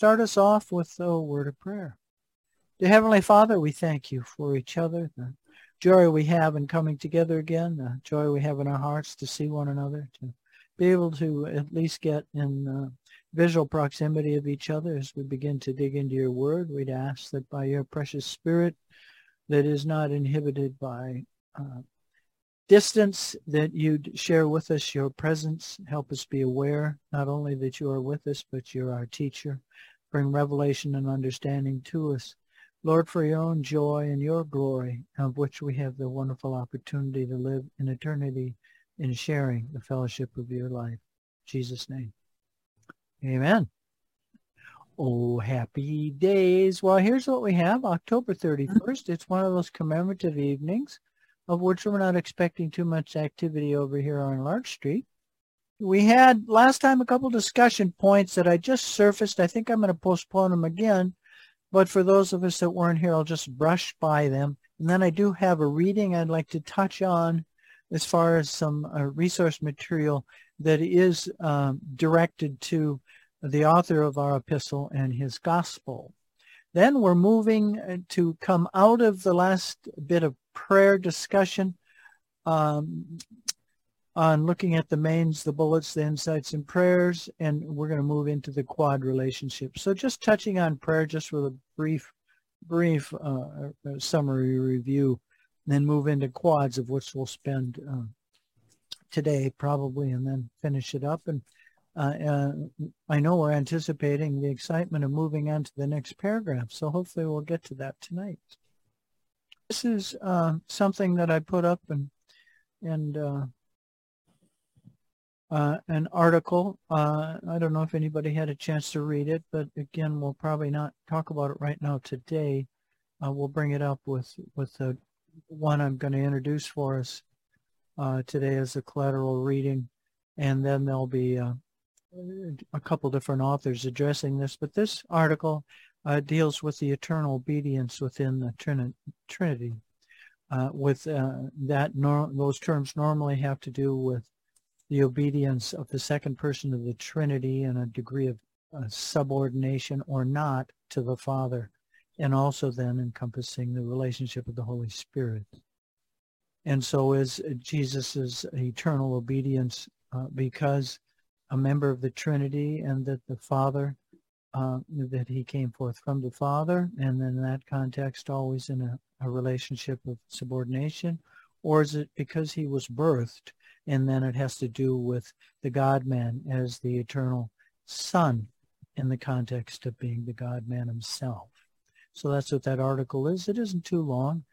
start us off with a word of prayer. Dear Heavenly Father, we thank you for each other, the joy we have in coming together again, the joy we have in our hearts to see one another, to be able to at least get in visual proximity of each other as we begin to dig into your word. We'd ask that by your precious Spirit that is not inhibited by distance, that you'd share with us your presence, help us be aware not only that you are with us, but you're our teacher. Bring revelation and understanding to us. Lord, for your own joy and your glory, of which we have the wonderful opportunity to live in eternity in sharing the fellowship of your life. In Jesus' name. Amen. Oh, happy days. Well, here's what we have. October 31st. It's one of those commemorative evenings of which we're not expecting too much activity over here on Lark Street. We had last time a couple discussion points that I just surfaced. I think I'm going to postpone them again. But for those of us that weren't here, I'll just brush by them. And then I do have a reading I'd like to touch on as far as some resource material that is directed to the author of our epistle and his gospel. Then we're moving to come out of the last bit of prayer discussion on looking at the mains, the bullets, the insights, and prayers, and we're going to move into the quad relationship. So just touching on prayer, just with a brief summary review, then move into quads, of which we'll spend today probably, and then finish it up. And I know we're anticipating the excitement of moving on to the next paragraph, so hopefully we'll get to that tonight. This is something that I put up and an article. I don't know if anybody had a chance to read it, but again, we'll probably not talk about it right now today. We'll bring it up with the one I'm going to introduce for us today as a collateral reading, and then there'll be a couple different authors addressing this. But this article deals with the eternal obedience within the Trinity. Those terms normally have to do with the obedience of the second person of the Trinity and a degree of subordination or not to the Father, and also then encompassing the relationship of the Holy Spirit. And so is Jesus's eternal obedience because a member of the Trinity, and that the Father, that he came forth from the Father, and then in that context always in a relationship of subordination? Or is it because he was birthed, and then it has to do with the God-man as the eternal Son in the context of being the God-man himself? So that's what that article is. It isn't too long.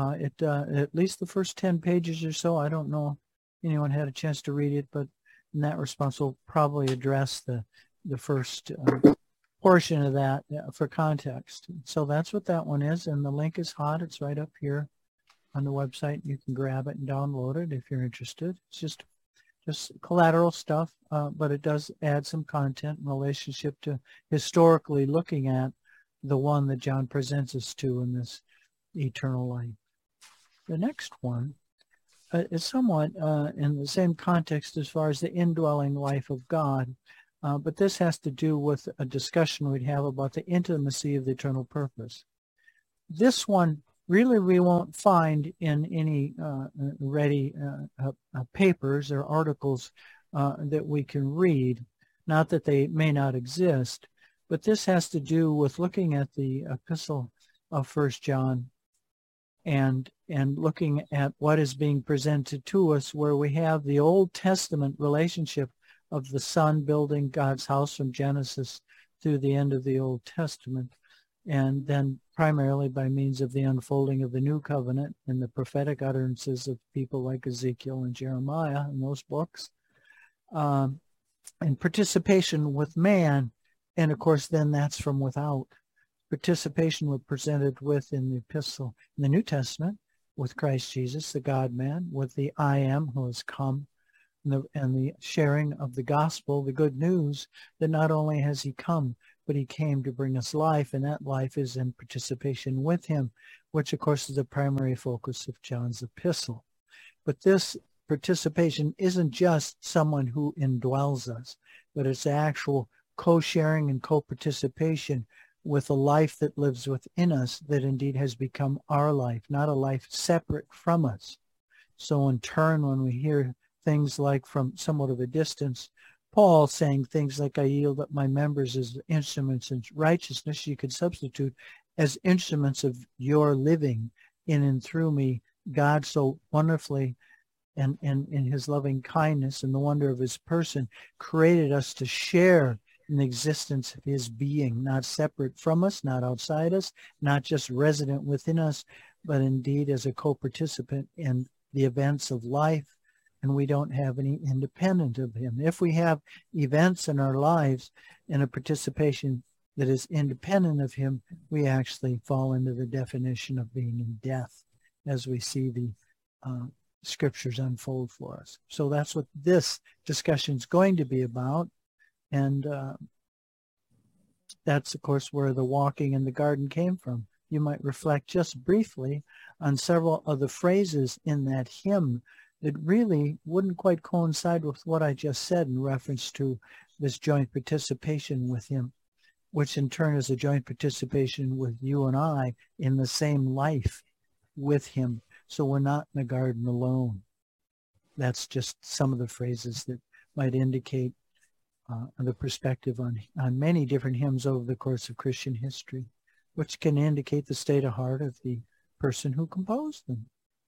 At least the first 10 pages or so, I don't know if anyone had a chance to read it, but in that response, we'll probably address the first portion of that for context. So that's what that one is, and the link is hot. It's right up here on the website. You can grab it and download it if you're interested. It's just collateral stuff, but it does add some content in relationship to historically looking at the one that John presents us to in this eternal life. The next one is somewhat in the same context as far as the indwelling life of God, but this has to do with a discussion we'd have about the intimacy of the eternal purpose. This one really we won't find in any ready papers or articles that we can read, not that they may not exist, but this has to do with looking at the epistle of 1 John and looking at what is being presented to us, where we have the Old Testament relationship of the Son building God's house from Genesis through the end of the Old Testament, and then primarily by means of the unfolding of the New Covenant and the prophetic utterances of people like Ezekiel and Jeremiah in those books, and participation with man, and of course then that's from without. Participation was presented with in the epistle in the New Testament with Christ Jesus, the God-man, with the I Am who has come, and the sharing of the gospel, the good news that not only has he come, but he came to bring us life, and that life is in participation with him, which of course is the primary focus of John's epistle. But this participation isn't just someone who indwells us, but it's actual co-sharing and co-participation with a life that lives within us that indeed has become our life, not a life separate from us. So in turn, when we hear things like from somewhat of a distance, Paul saying things like, I yield up my members as instruments in righteousness, you could substitute as instruments of your living in and through me. God so wonderfully and in his loving kindness and the wonder of his person created us to share in the existence of his being, not separate from us, not outside us, not just resident within us, but indeed as a co-participant in the events of life. And we don't have any independent of him. If we have events in our lives and a participation that is independent of him, we actually fall into the definition of being in death as we see the scriptures unfold for us. So that's what this discussion is going to be about. And that's, of course, where the walking in the garden came from. You might reflect just briefly on several of the phrases in that hymn that really wouldn't quite coincide with what I just said in reference to this joint participation with him, which in turn is a joint participation with you and I in the same life with him. So we're not in the garden alone. That's just some of the phrases that might indicate the perspective on many different hymns over the course of Christian history, which can indicate the state of heart of the person who composed them.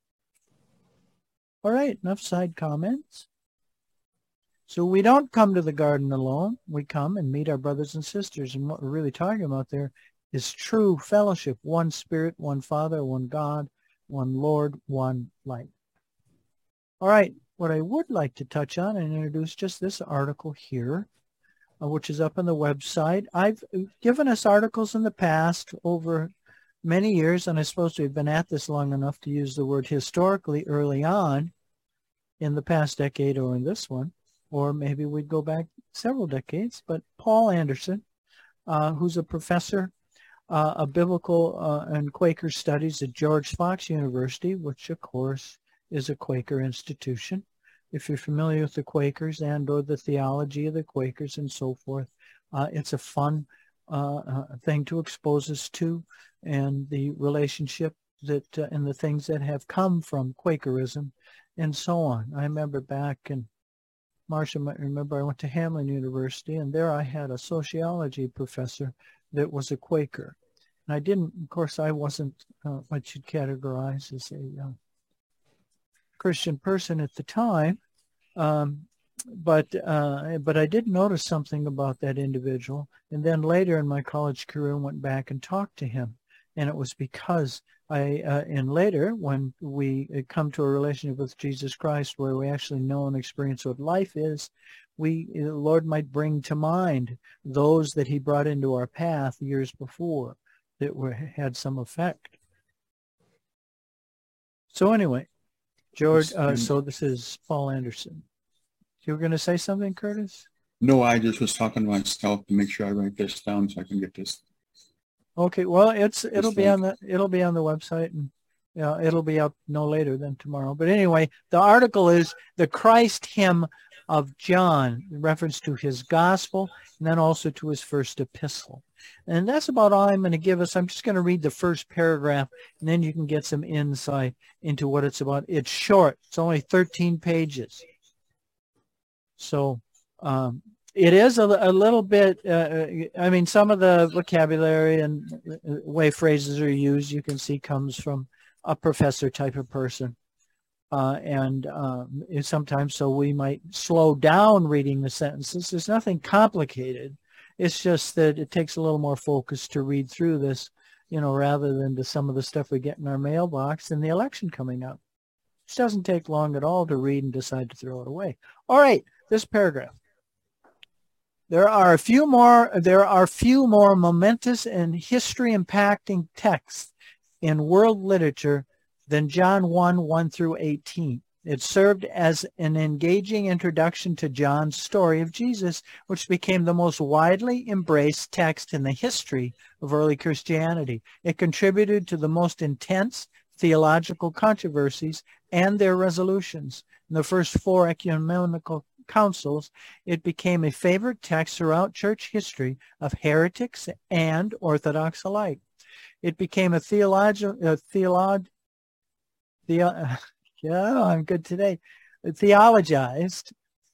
All right, enough side comments. So we don't come to the garden alone. We come and meet our brothers and sisters. And what we're really talking about there is true fellowship. One Spirit, one Father, one God, one Lord, one light. All right, what I would like to touch on and introduce just this article here, which is up on the website. I've given us articles in the past over many years, and I suppose we've been at this long enough to use the word historically early on in the past decade or in this one, or maybe we'd go back several decades. But Paul Anderson, who's a professor of biblical and Quaker studies at George Fox University, which of course is a Quaker institution. If you're familiar with the Quakers and or the theology of the Quakers and so forth, it's a fun thing to expose us to, and the relationship that and the things that have come from Quakerism and so on. I remember back in Marcia might remember I went to Hamline University, and there I had a sociology professor that was a Quaker. And I didn't, of course, I wasn't what you'd categorize as a Christian person at the time, but I did notice something about that individual. And then later in my college career, went back and talked to him. And it was because and later when we come to a relationship with Jesus Christ, where we actually know and experience what life is, the Lord might bring to mind those that he brought into our path years before that had some effect. So anyway, George, so this is Paul Anderson. You were going to say something, Curtis? No, I just was talking to myself to make sure I write this down so I can get this. Okay, well, it'll be on the website, and it'll be up no later than tomorrow. But anyway, the article is the Christ hymn of John, in reference to his gospel, and then also to his first epistle. And that's about all I'm going to give us. I'm just going to read the first paragraph, and then you can get some insight into what it's about. It's short. It's only 13 pages. So it is a little bit, I mean, some of the vocabulary and way phrases are used, you can see, comes from a professor type of person. And sometimes so we might slow down reading the sentences. There's nothing complicated. It's just that it takes a little more focus to read through this, rather than to some of the stuff we get in our mailbox and the election coming up. It doesn't take long at all to read and decide to throw it away. All right, this paragraph. There are few more momentous and history-impacting texts in world literature than John 1 through 18. It served as an engaging introduction to John's story of Jesus, which became the most widely embraced text in the history of early Christianity. It contributed to the most intense theological controversies and their resolutions. In the first 4 ecumenical councils, it became a favorite text throughout church history of heretics and Orthodox alike. It became a I'm good today. Theologized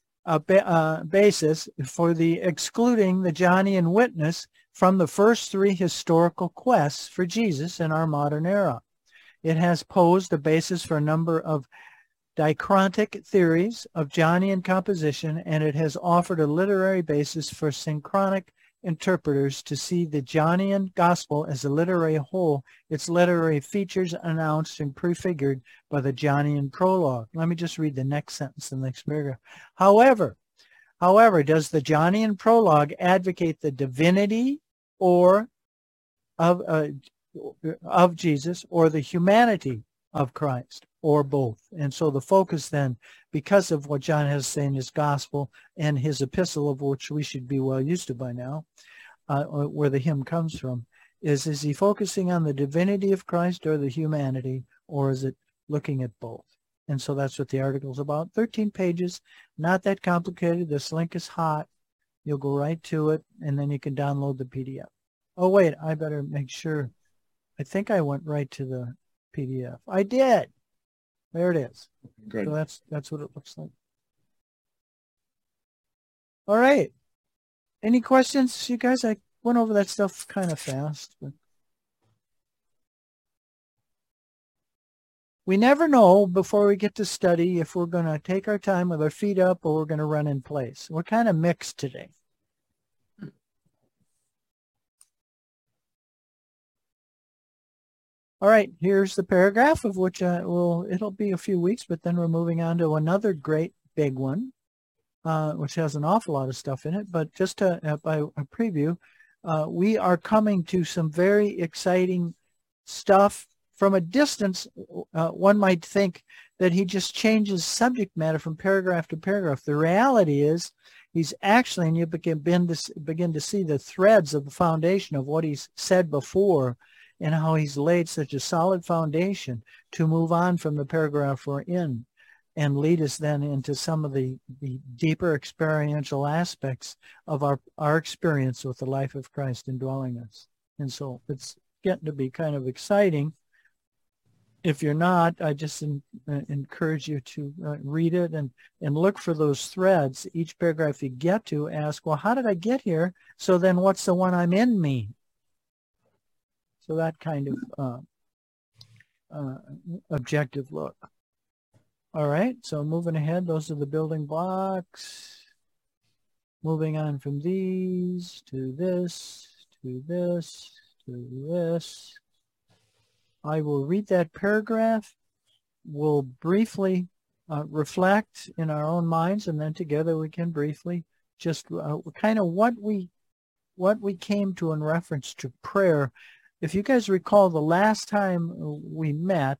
basis for the excluding the Johnian witness from the first three historical quests for Jesus in our modern era. It has posed a basis for a number of dichromatic theories of Johnian composition, and it has offered a literary basis for synchronic interpreters to see the Johnian gospel as a literary whole, its literary features announced and prefigured by the Johnian prologue. Let me just read the next sentence in the next paragraph. However, does the Johnian prologue advocate the divinity or of Jesus or the humanity of Christ, or both? And so the focus then, because of what John has to say in his gospel and his epistle, of which we should be well used to by now, where the hymn comes from, is he focusing on the divinity of Christ or the humanity, or is it looking at both? And so that's what the article's about. 13 pages, not that complicated. This link is hot. You'll go right to it, and then you can download the PDF. Oh, wait, I better make sure. I think I went right to the PDF. I did. There it is. Good. So that's what it looks like. All right. Any questions, you guys? I went over that stuff kind of fast, but we never know before we get to study if we're going to take our time with our feet up or we're going to run in place. We're kind of mixed today. All right, here's the paragraph, of which it'll be a few weeks, but then we're moving on to another great big one, which has an awful lot of stuff in it. But just by a preview, we are coming to some very exciting stuff. From a distance, one might think that he just changes subject matter from paragraph to paragraph. The reality is he's actually, and you begin to see the threads of the foundation of what he's said before, and how he's laid such a solid foundation to move on from the paragraph we're in and lead us then into some of the deeper experiential aspects of our experience with the life of Christ indwelling us. And so it's getting to be kind of exciting. If you're not, I just encourage you to read it and look for those threads. Each paragraph you get to, ask, well, how did I get here? So then what's the one I'm in mean? So that kind of objective look. All right, so moving ahead, those are the building blocks. Moving on from these to this, to this, to this. I will read that paragraph. We'll briefly reflect in our own minds, and then together we can briefly just kind of what we came to in reference to prayer. If you guys recall, the last time we met,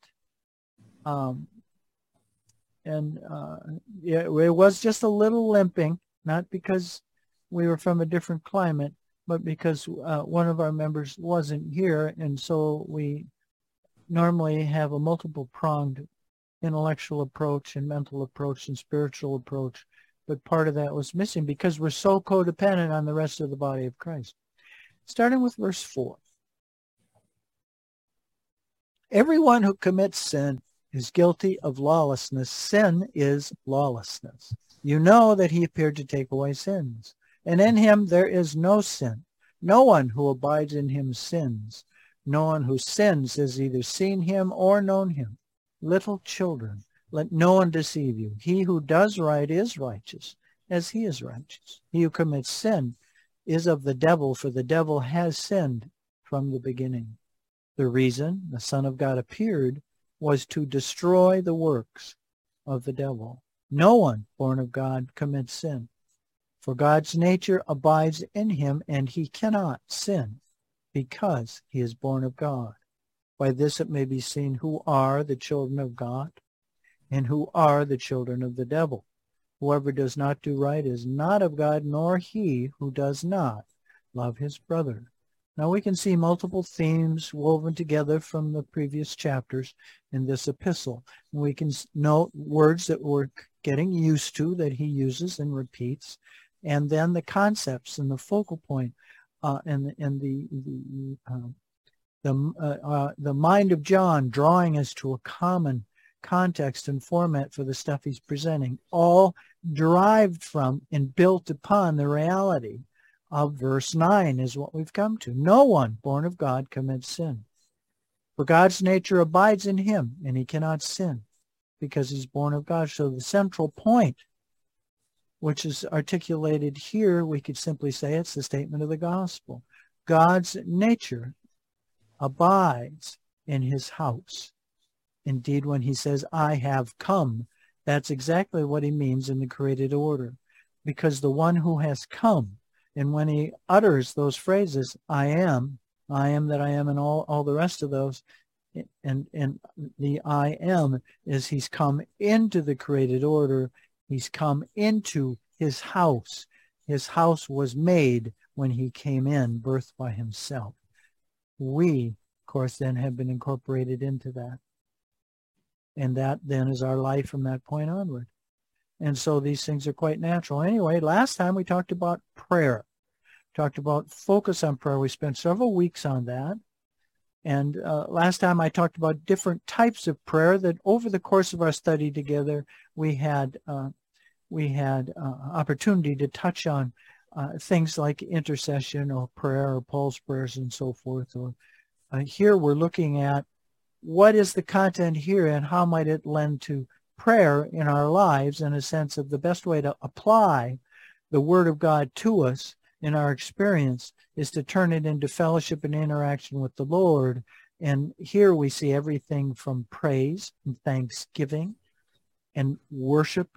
it was just a little limping, not because we were from a different climate, but because one of our members wasn't here, and so we normally have a multiple-pronged intellectual approach and mental approach and spiritual approach, but part of that was missing because we're so codependent on the rest of the body of Christ. Starting with verse 4. Everyone who commits sin is guilty of lawlessness. Sin is lawlessness. You know that he appeared to take away sins, and in him there is no sin. No one who abides in him sins. No one who sins has either seen him or known him. Little children, let no one deceive you. He who does right is righteous, as he is righteous. He who commits sin is of the devil, for the devil has sinned from the beginning. The reason the Son of God appeared was to destroy the works of the devil. No one born of God commits sin, for God's nature abides in him, and he cannot sin because he is born of God. By this it may be seen who are the children of God and who are the children of the devil. Whoever does not do right is not of God, nor he who does not love his brother. Now we can see multiple themes woven together from the previous chapters in this epistle. We can note words that we're getting used to that he uses and repeats, and then the concepts and the focal point, and the mind of John drawing us to a common context and format for the stuff he's presenting, all derived from and built upon the reality of verse 9 is what we've come to. No one born of God commits sin. For God's nature abides in him, and he cannot sin because he's born of God. So the central point, which is articulated here, we could simply say it's the statement of the gospel. God's nature abides in his house. Indeed, when he says, I have come, that's exactly what he means in the created order. Because the one who has come, and when he utters those phrases, I am that I am, and all the rest of those, and the I am is he's come into the created order. He's come into his house. His house was made when he came in, birthed by himself. We, of course, then have been incorporated into that. And that then is our life from that point onward. And so these things are quite natural. Anyway, last time we talked about prayer, talked about focus on prayer. We spent several weeks on that. And last time I talked about different types of prayer that over the course of our study together, we had opportunity to touch on things like intercession or prayer or Paul's prayers and so forth. Or here we're looking at what is the content here and how might it lend to prayer in our lives, in a sense of the best way to apply the Word of God to us in our experience is to turn it into fellowship and interaction with the Lord. And here we see everything from praise and thanksgiving and worship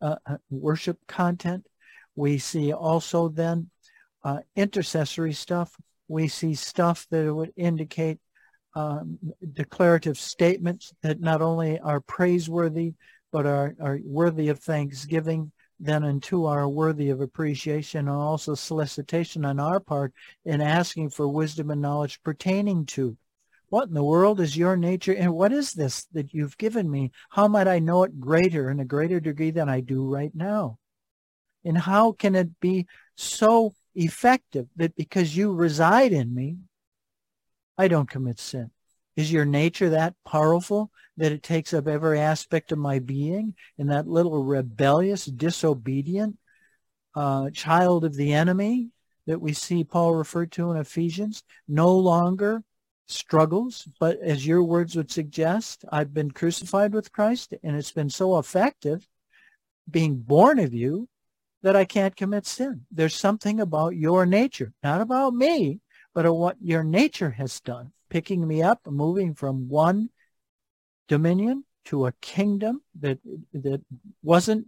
content. We see also then intercessory stuff. We see stuff that would indicate declarative statements that not only are praiseworthy, but are worthy of thanksgiving, then and two are worthy of appreciation, and also solicitation on our part in asking for wisdom and knowledge pertaining to what in the world is your nature, and what is this that you've given me? How might I know it greater in a greater degree than I do right now? And how can it be so effective that because you reside in me, I don't commit sin? Is your nature that powerful that it takes up every aspect of my being, and that little rebellious, disobedient child of the enemy that we see Paul referred to in Ephesians no longer struggles, but as your words would suggest, I've been crucified with Christ, and it's been so effective being born of you that I can't commit sin. There's something about your nature, not about me, but of what your nature has done, picking me up, moving from one dominion to a kingdom that wasn't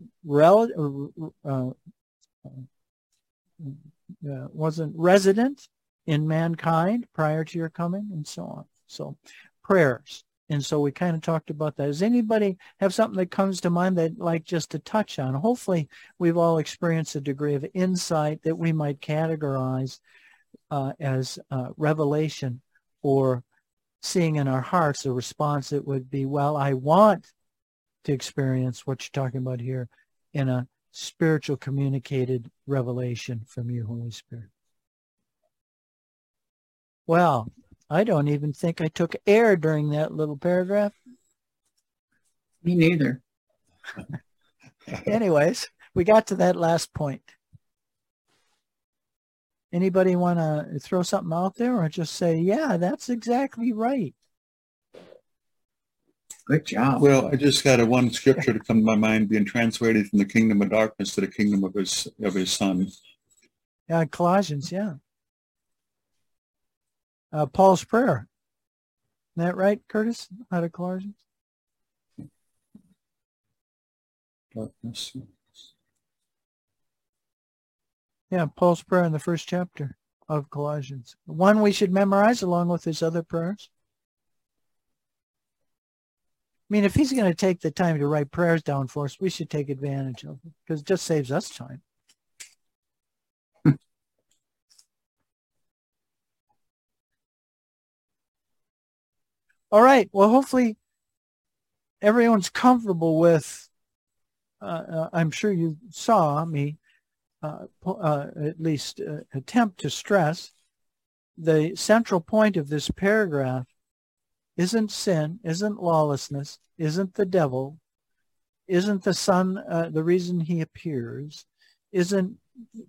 resident in mankind prior to your coming, and so on. So prayers. And so we kind of talked about that. Does anybody have something that comes to mind that like just to touch on? Hopefully we've all experienced a degree of insight that we might categorize as revelation, or seeing in our hearts a response that would be, well, I want to experience what you're talking about here in a spiritual communicated revelation from you, Holy Spirit. Well, I don't even think I took air during that little paragraph. Me neither. Anyways, we got to that last point. Anybody want to throw something out there, or just say, yeah, that's exactly right? Good job. Well, I just got one scripture to come to my mind, being translated from the kingdom of darkness to the kingdom of his son. Yeah, Colossians, yeah. Paul's prayer. Isn't that right, Curtis? Out of Colossians? Darkness. Yeah, Paul's prayer in the first chapter of Colossians. One we should memorize along with his other prayers. I mean, if he's going to take the time to write prayers down for us, we should take advantage of it, because it just saves us time. All right. Well, hopefully everyone's comfortable with, I'm sure you saw me at least attempt to stress the central point of this paragraph isn't sin, isn't lawlessness, isn't the devil, isn't the Son the reason he appears, isn't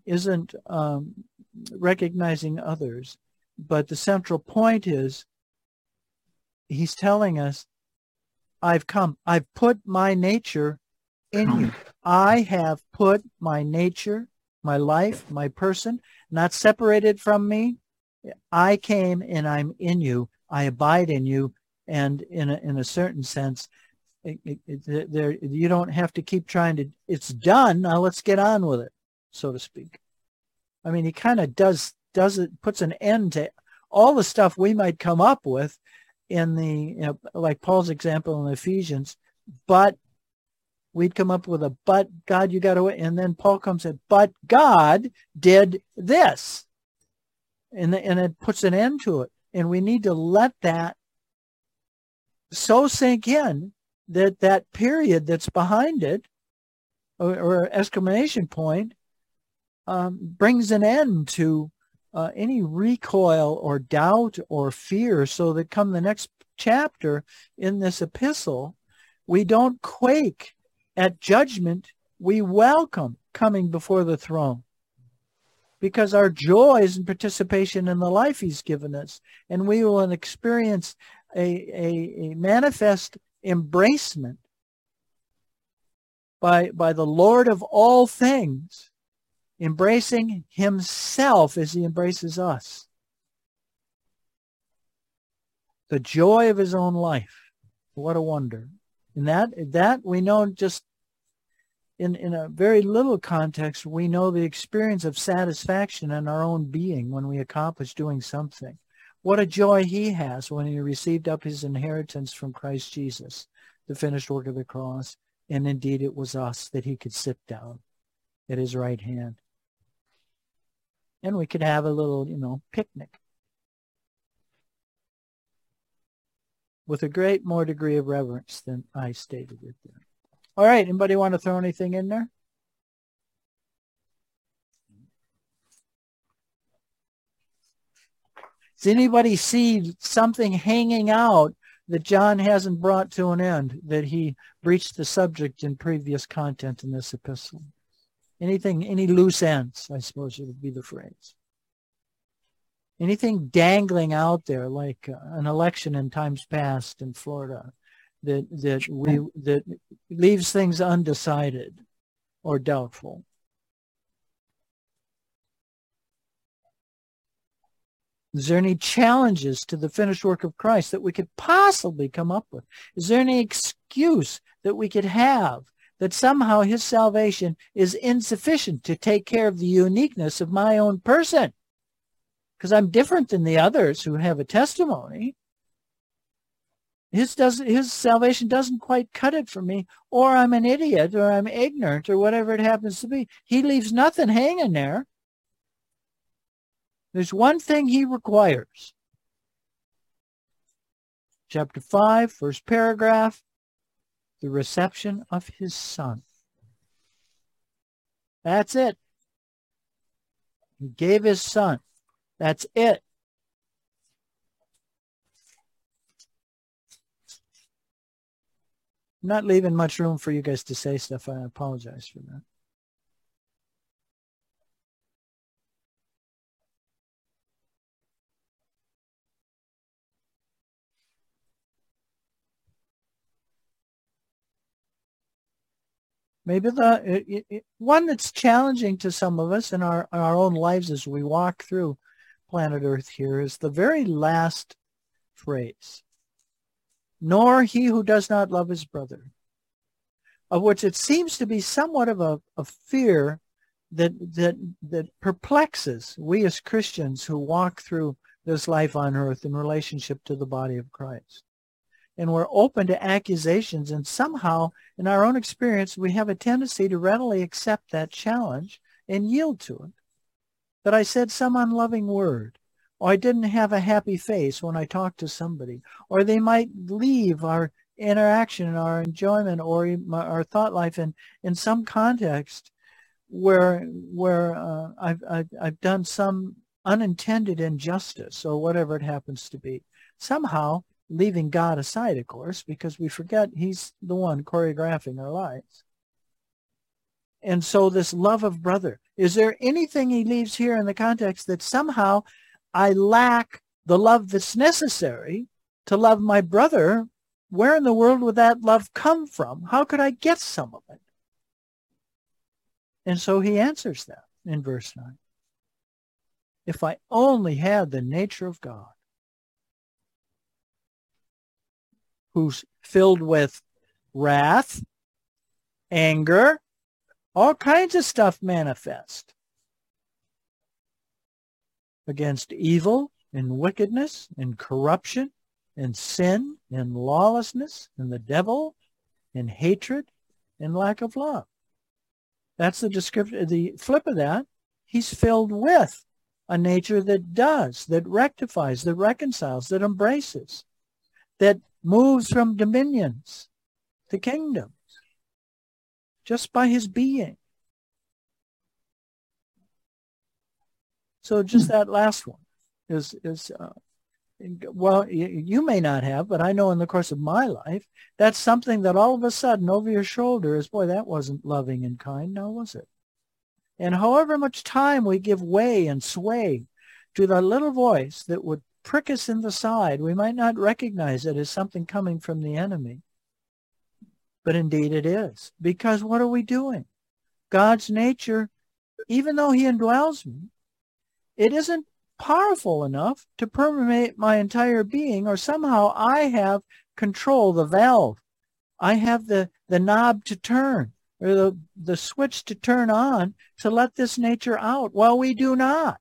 recognizing others, but the central point is he's telling us, I've come, I've put my nature in you. I have put my nature, my life, my person, not separated from me. I came and I'm in you. I abide in you. And in a certain sense, you don't have to keep trying to, it's done. Now let's get on with it, so to speak. I mean, he kind of does it, puts an end to all the stuff we might come up with in the, like Paul's example in Ephesians, but we'd come up with a, but God, you got to, and then Paul comes in, but God did this. And it puts an end to it. And we need to let that so sink in that that period that's behind it, or exclamation point, brings an end to any recoil or doubt or fear, so that come the next chapter in this epistle, we don't quake at judgment. We welcome coming before the throne, because our joy is in participation in the life he's given us, and we will experience a manifest embracement by the Lord of all things, embracing himself as he embraces us. The joy of his own life. What a wonder. And that we know, just in a very little context, we know the experience of satisfaction in our own being when we accomplish doing something. What a joy he has when he received up his inheritance from Christ Jesus, the finished work of the cross. And indeed it was us that he could sit down at his right hand. And we could have a little, picnic with a great more degree of reverence than I stated it there. All right, anybody want to throw anything in there? Does anybody see something hanging out that John hasn't brought to an end, that he breached the subject in previous content in this epistle? Anything, any loose ends, I suppose would be the phrase. Anything dangling out there, like an election in times past in Florida, that leaves things undecided or doubtful? Is there any challenges to the finished work of Christ that we could possibly come up with? Is there any excuse that we could have that somehow his salvation is insufficient to take care of the uniqueness of my own person? Because I'm different than the others who have a testimony. His salvation doesn't quite cut it for me, or I'm an idiot, or I'm ignorant, or whatever it happens to be. He leaves nothing hanging there. There's one thing he requires. Chapter 5, first paragraph, the reception of his Son. That's it. He gave his Son. That's it. I'm not leaving much room for you guys to say stuff. I apologize for that. Maybe the one that's challenging to some of us in our own lives as we walk through planet Earth here is the very last phrase. Nor he who does not love his brother, of which it seems to be somewhat of a fear that perplexes we as Christians who walk through this life on earth in relationship to the body of Christ. And we're open to accusations, and somehow in our own experience we have a tendency to readily accept that challenge and yield to it. That I said some unloving word, or I didn't have a happy face when I talked to somebody, or they might leave our interaction, our enjoyment, or our thought life in some context where I've done some unintended injustice or whatever it happens to be. Somehow leaving God aside, of course, because we forget he's the one choreographing our lives. And so this love of brother, is there anything he leaves here in the context that somehow I lack the love that's necessary to love my brother? Where in the world would that love come from? How could I get some of it? And so he answers that in verse 9. If I only had the nature of God, who's filled with wrath, anger, all kinds of stuff manifest against evil and wickedness and corruption and sin and lawlessness and the devil and hatred and lack of love. That's the description. The flip of that, he's filled with a nature that does, that rectifies, that reconciles, that embraces, that moves from dominions to kingdoms just by his being. So just that last one is well, you may not have, but I know in the course of my life, that's something that all of a sudden over your shoulder is, boy, that wasn't loving and kind, now was it? And however much time we give way and sway to that little voice that would prick us in the side, we might not recognize it as something coming from the enemy. But indeed it is. Because what are we doing? God's nature, even though he indwells me, it isn't powerful enough to permeate my entire being, or somehow I have control, the valve. I have the knob to turn, or the switch to turn on to let this nature out. Well, we do not.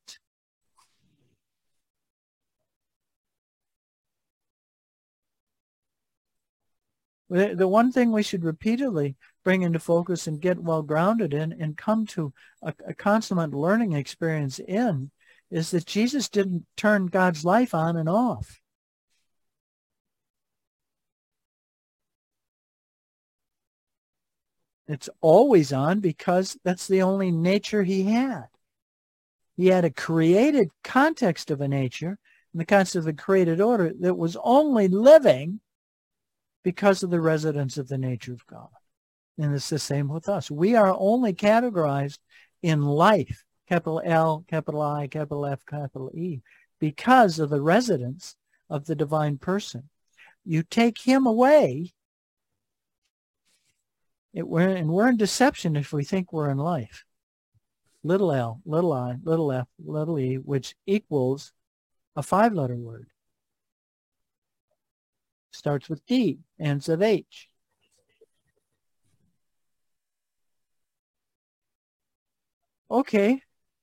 The one thing we should repeatedly bring into focus and get well grounded in and come to a consummate learning experience in is that Jesus didn't turn God's life on and off. It's always on because that's the only nature he had. He had a created context of a nature in the context of the created order that was only living because of the residence of the nature of God. And it's the same with us. We are only categorized in life, capital L, capital I, capital F, capital E, because of the residence of the divine person. You take him away, we're in deception if we think we're in life. Little L, little I, little F, little E, which equals a 5-letter word. Starts with D, ends with H. Okay.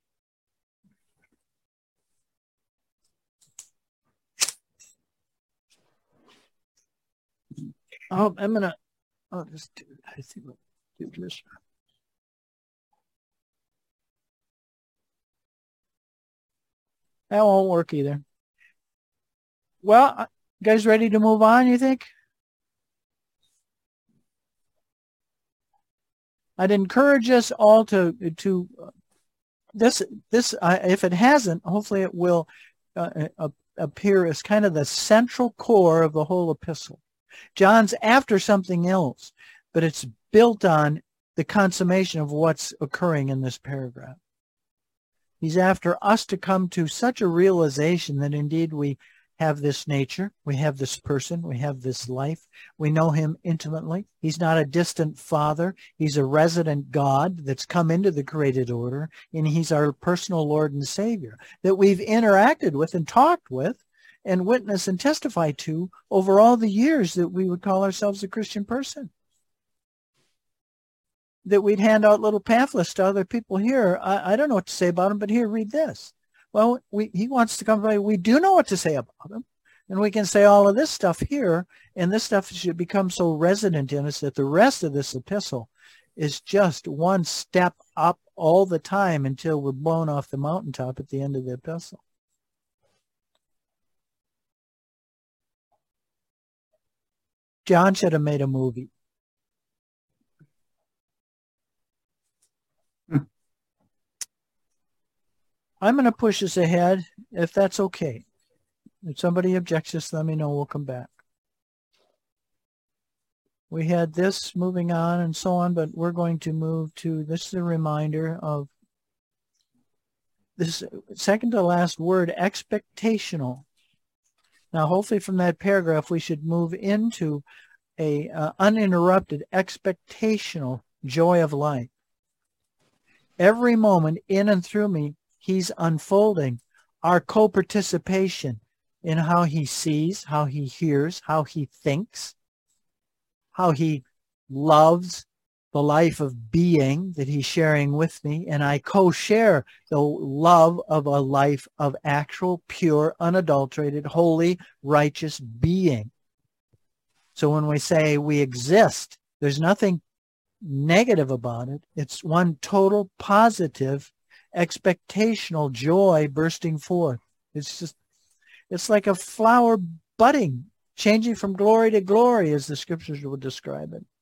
Oh, I'll just do, I think we'll do this. That won't work either. Well, you guys ready to move on, you think? I'd encourage us all to this if it hasn't, hopefully it will appear as kind of the central core of the whole epistle. John's after something else, but it's built on the consummation of what's occurring in this paragraph. He's after us to come to such a realization that indeed we have this nature, we have this person, we have this life. We know him intimately. He's not a distant father. He's a resident God that's come into the created order, and he's our personal Lord and Savior that we've interacted with and talked with and witnessed and testified to over all the years that we would call ourselves a Christian person. That we'd hand out little pamphlets to other people here. I don't know what to say about him, but here, read this. Well, he wants to come by. We do know what to say about him. And we can say all of this stuff here, and this stuff should become so resident in us that the rest of this epistle is just one step up all the time until we're blown off the mountaintop at the end of the epistle. John should have made a movie. I'm going to push us ahead, if that's okay. If somebody objects, just let me know. We'll come back. We had this moving on and so on, but we're going to move to, this is a reminder of this second to last word, expectational. Now, hopefully from that paragraph, we should move into a uninterrupted expectational joy of life. Every moment in and through me, he's unfolding our co-participation in how he sees, how he hears, how he thinks, how he loves the life of being that he's sharing with me, and I co-share the love of a life of actual, pure, unadulterated, holy, righteous being. So when we say we exist, there's nothing negative about it. It's one total positive expectational joy bursting forth. It's like a flower budding, changing from glory to glory, as the scriptures would describe it.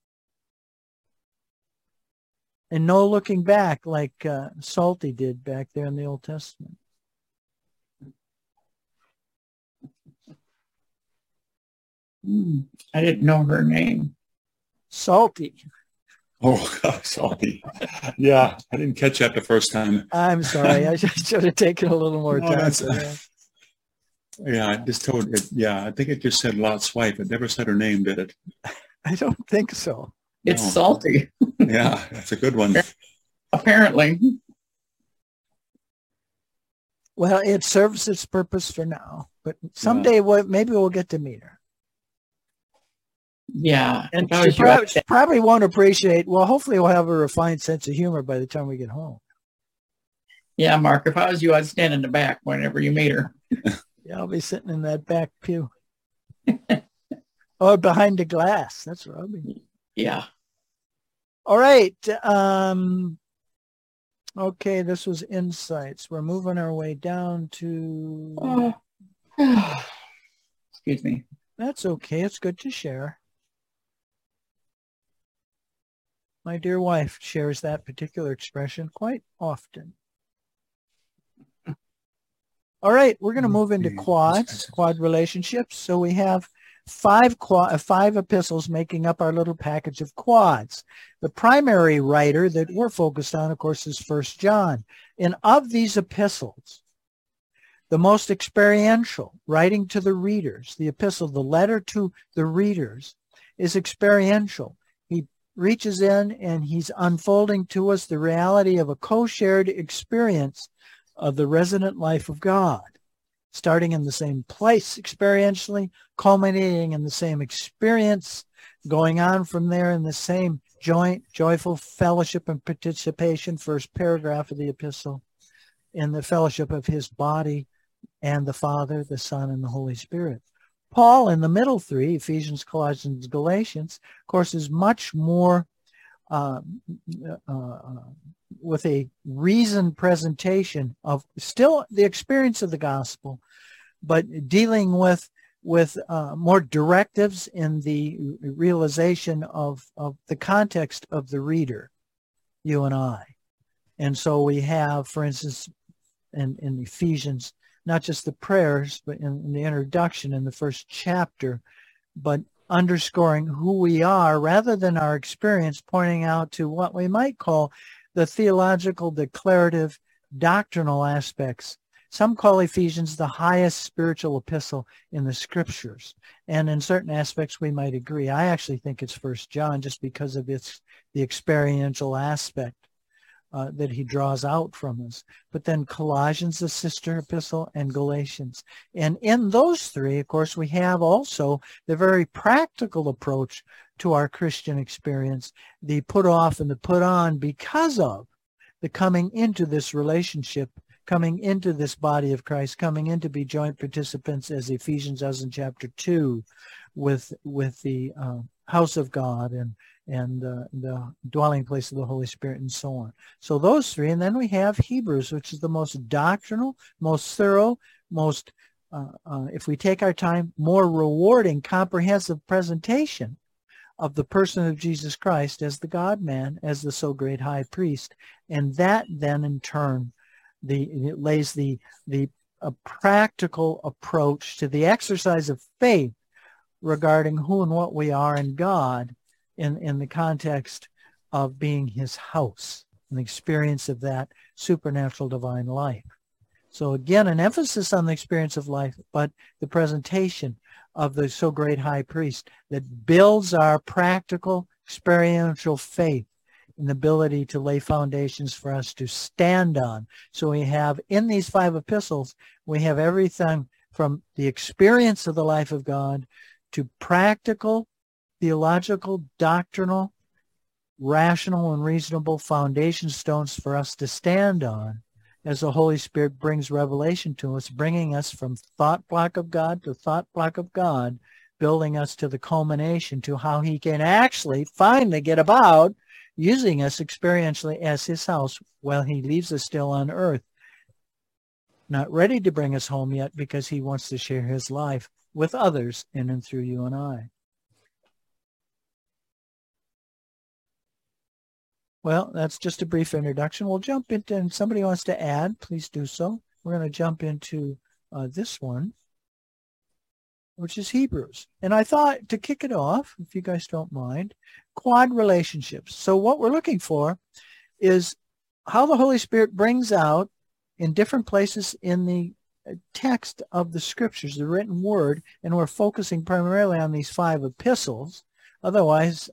And no looking back like Salty did back there in the Old Testament. I didn't know her name. Oh, Salty. God, Salty. Yeah, I didn't catch that the first time. I'm sorry. I should have taken a little more time. Yeah, I just told it. Yeah, I think it just said Lot's wife. It never said her name, did it? I don't think so. It's No. salty, Yeah, that's a good one. apparently. Well, it serves its purpose for now, but someday maybe we'll get to meet her. Yeah. And if I she was you, I'd probably won't appreciate, well, hopefully we'll have a refined sense of humor by the time we get home. yeah, Mark, if I was you, I'd stand in the back whenever you meet her. Yeah, I'll be sitting in that back pew. Or behind the glass. That's where I'll be. Yeah. All right. Okay, this was insights. We're moving our way down to... Excuse me. That's okay. It's good to share. My dear wife shares that particular expression quite often. All right, we're going to move into quad relationships. So we have five epistles making up our little package of quads. The primary writer that we're focused on, of course, is 1 John. And of these epistles, the most experiential, writing to the readers, the epistle, the letter to the readers, is experiential. He reaches in and he's unfolding to us the reality of a co-shared experience of the resident life of God, starting in the same place experientially, culminating in the same experience, going on from there in the same joyful fellowship and participation, first paragraph of the epistle, in the fellowship of his body and the Father, the Son, and the Holy Spirit. Paul, in the middle three, Ephesians, Colossians, Galatians, of course, is much more with a reasoned presentation of still the experience of the gospel, but dealing with more directives in the realization of the context of the reader, you and I. And so we have, for instance, in Ephesians, not just the prayers, but in the introduction in the first chapter, but underscoring who we are rather than our experience, pointing out to what we might call the theological, declarative, doctrinal aspects. Some call Ephesians the highest spiritual epistle in the scriptures. And in certain aspects, we might agree. I actually think it's 1 John just because of the experiential aspect that he draws out from us. But then Colossians, the sister epistle, and Galatians. And in those three, of course, we have also the very practical approach to our Christian experience, the put off and the put on because of the coming into this relationship, coming into this body of Christ, coming in to be joint participants, as Ephesians does in chapter 2, with the house of God and the dwelling place of the Holy Spirit and so on. So those three, and then we have Hebrews, which is the most doctrinal, most thorough, most if we take our time, more rewarding, comprehensive presentation of the person of Jesus Christ as the God-man, as the so great high priest. And that then in turn it lays a practical approach to the exercise of faith regarding who and what we are in God in the context of being his house, and the experience of that supernatural divine life. So again, an emphasis on the experience of life, but the presentation of the so great high priest that builds our practical experiential faith and the ability to lay foundations for us to stand on. So we have in these 5 epistles, we have everything from the experience of the life of God to practical, theological, doctrinal, rational, and reasonable foundation stones for us to stand on as the Holy Spirit brings revelation to us, bringing us from thought block of God to thought block of God, building us to the culmination to how he can actually finally get about using us experientially as his house while he leaves us still on earth. Not ready to bring us home yet because he wants to share his life with others in and through you and I. Well, that's just a brief introduction. We'll jump into, and somebody wants to add, please do so. We're going to jump into this one, which is Hebrews. And I thought to kick it off, if you guys don't mind, quad relationships. So what we're looking for is how the Holy Spirit brings out in different places in the text of the scriptures, the written word, and we're focusing primarily on these 5 epistles. Otherwise,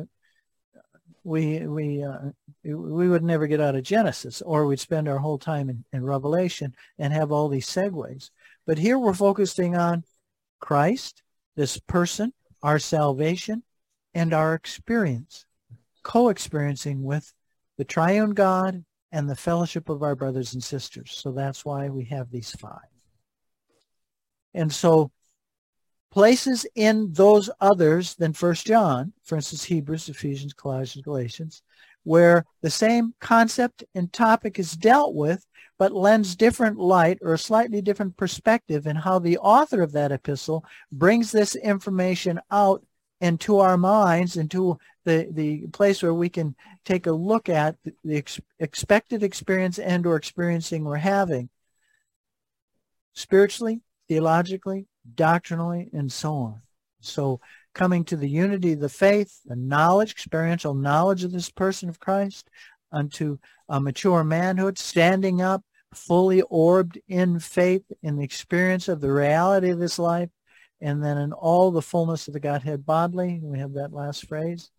we would never get out of Genesis, or we'd spend our whole time in Revelation and have all these segues. But here we're focusing on Christ, this person, our salvation, and our experience, co-experiencing with the triune God and the fellowship of our brothers and sisters. So that's why we have these 5. And so places in those others than 1 John, for instance, Hebrews, Ephesians, Colossians, Galatians, where the same concept and topic is dealt with, but lends different light or a slightly different perspective in how the author of that epistle brings this information out into our minds, into the place where we can take a look at the expected experience and or experiencing we're having spiritually, theologically, doctrinally, and so on. So coming to the unity of the faith, the knowledge, experiential knowledge of this person of Christ, unto a mature manhood, standing up, fully orbed in faith, in the experience of the reality of this life, and then in all the fullness of the Godhead bodily. We have that last phrase,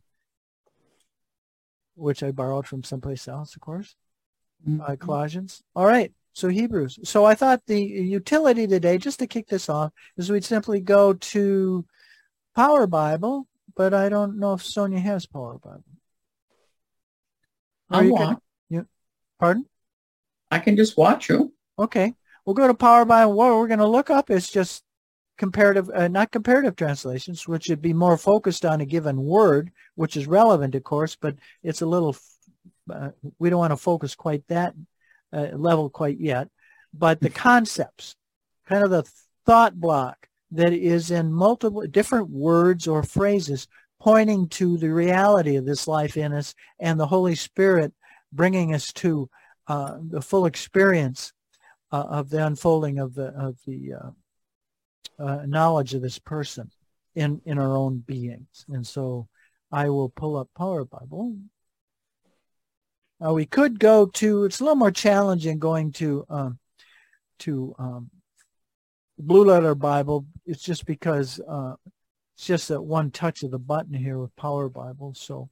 which I borrowed from someplace else, of course, Colossians. All right. So Hebrews. So I thought the utility today, just to kick this off, is we'd simply go to Power Bible, but I don't know if Sonia has Power Bible. Pardon? I can just watch you. Okay. We'll go to Power Bible. What we're going to look up is just comparative, not comparative translations, which would be more focused on a given word, which is relevant, of course, but it's a little, we don't want to focus quite that level quite yet, but the concepts, kind of the thought block that is in multiple different words or phrases pointing to the reality of this life in us and the Holy Spirit bringing us to the full experience of the unfolding of the knowledge of this person in our own beings. And so I will pull up Power Bible. We could go to, it's a little more challenging going to Blue Letter Bible. It's just because it's just that one touch of the button here with Power Bible. So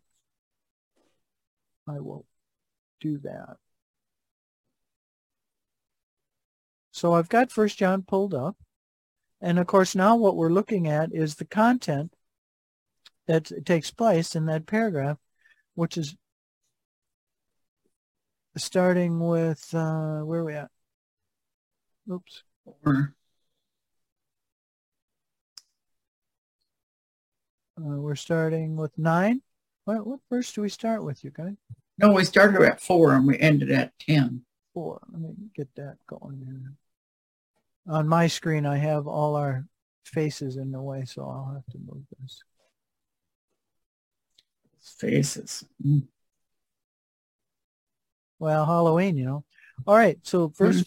I will do that. So I've got 1 John pulled up. And of course, now what we're looking at is the content that takes place in that paragraph, which is starting with, where are we at? Oops. We're starting with 9. What verse do we start with, you guys? No, we started at 4 and we ended at 10. 4. Let me get that going here. On my screen, I have all our faces in the way, so I'll have to move this. Faces. Well, Halloween, you know. All right, so verse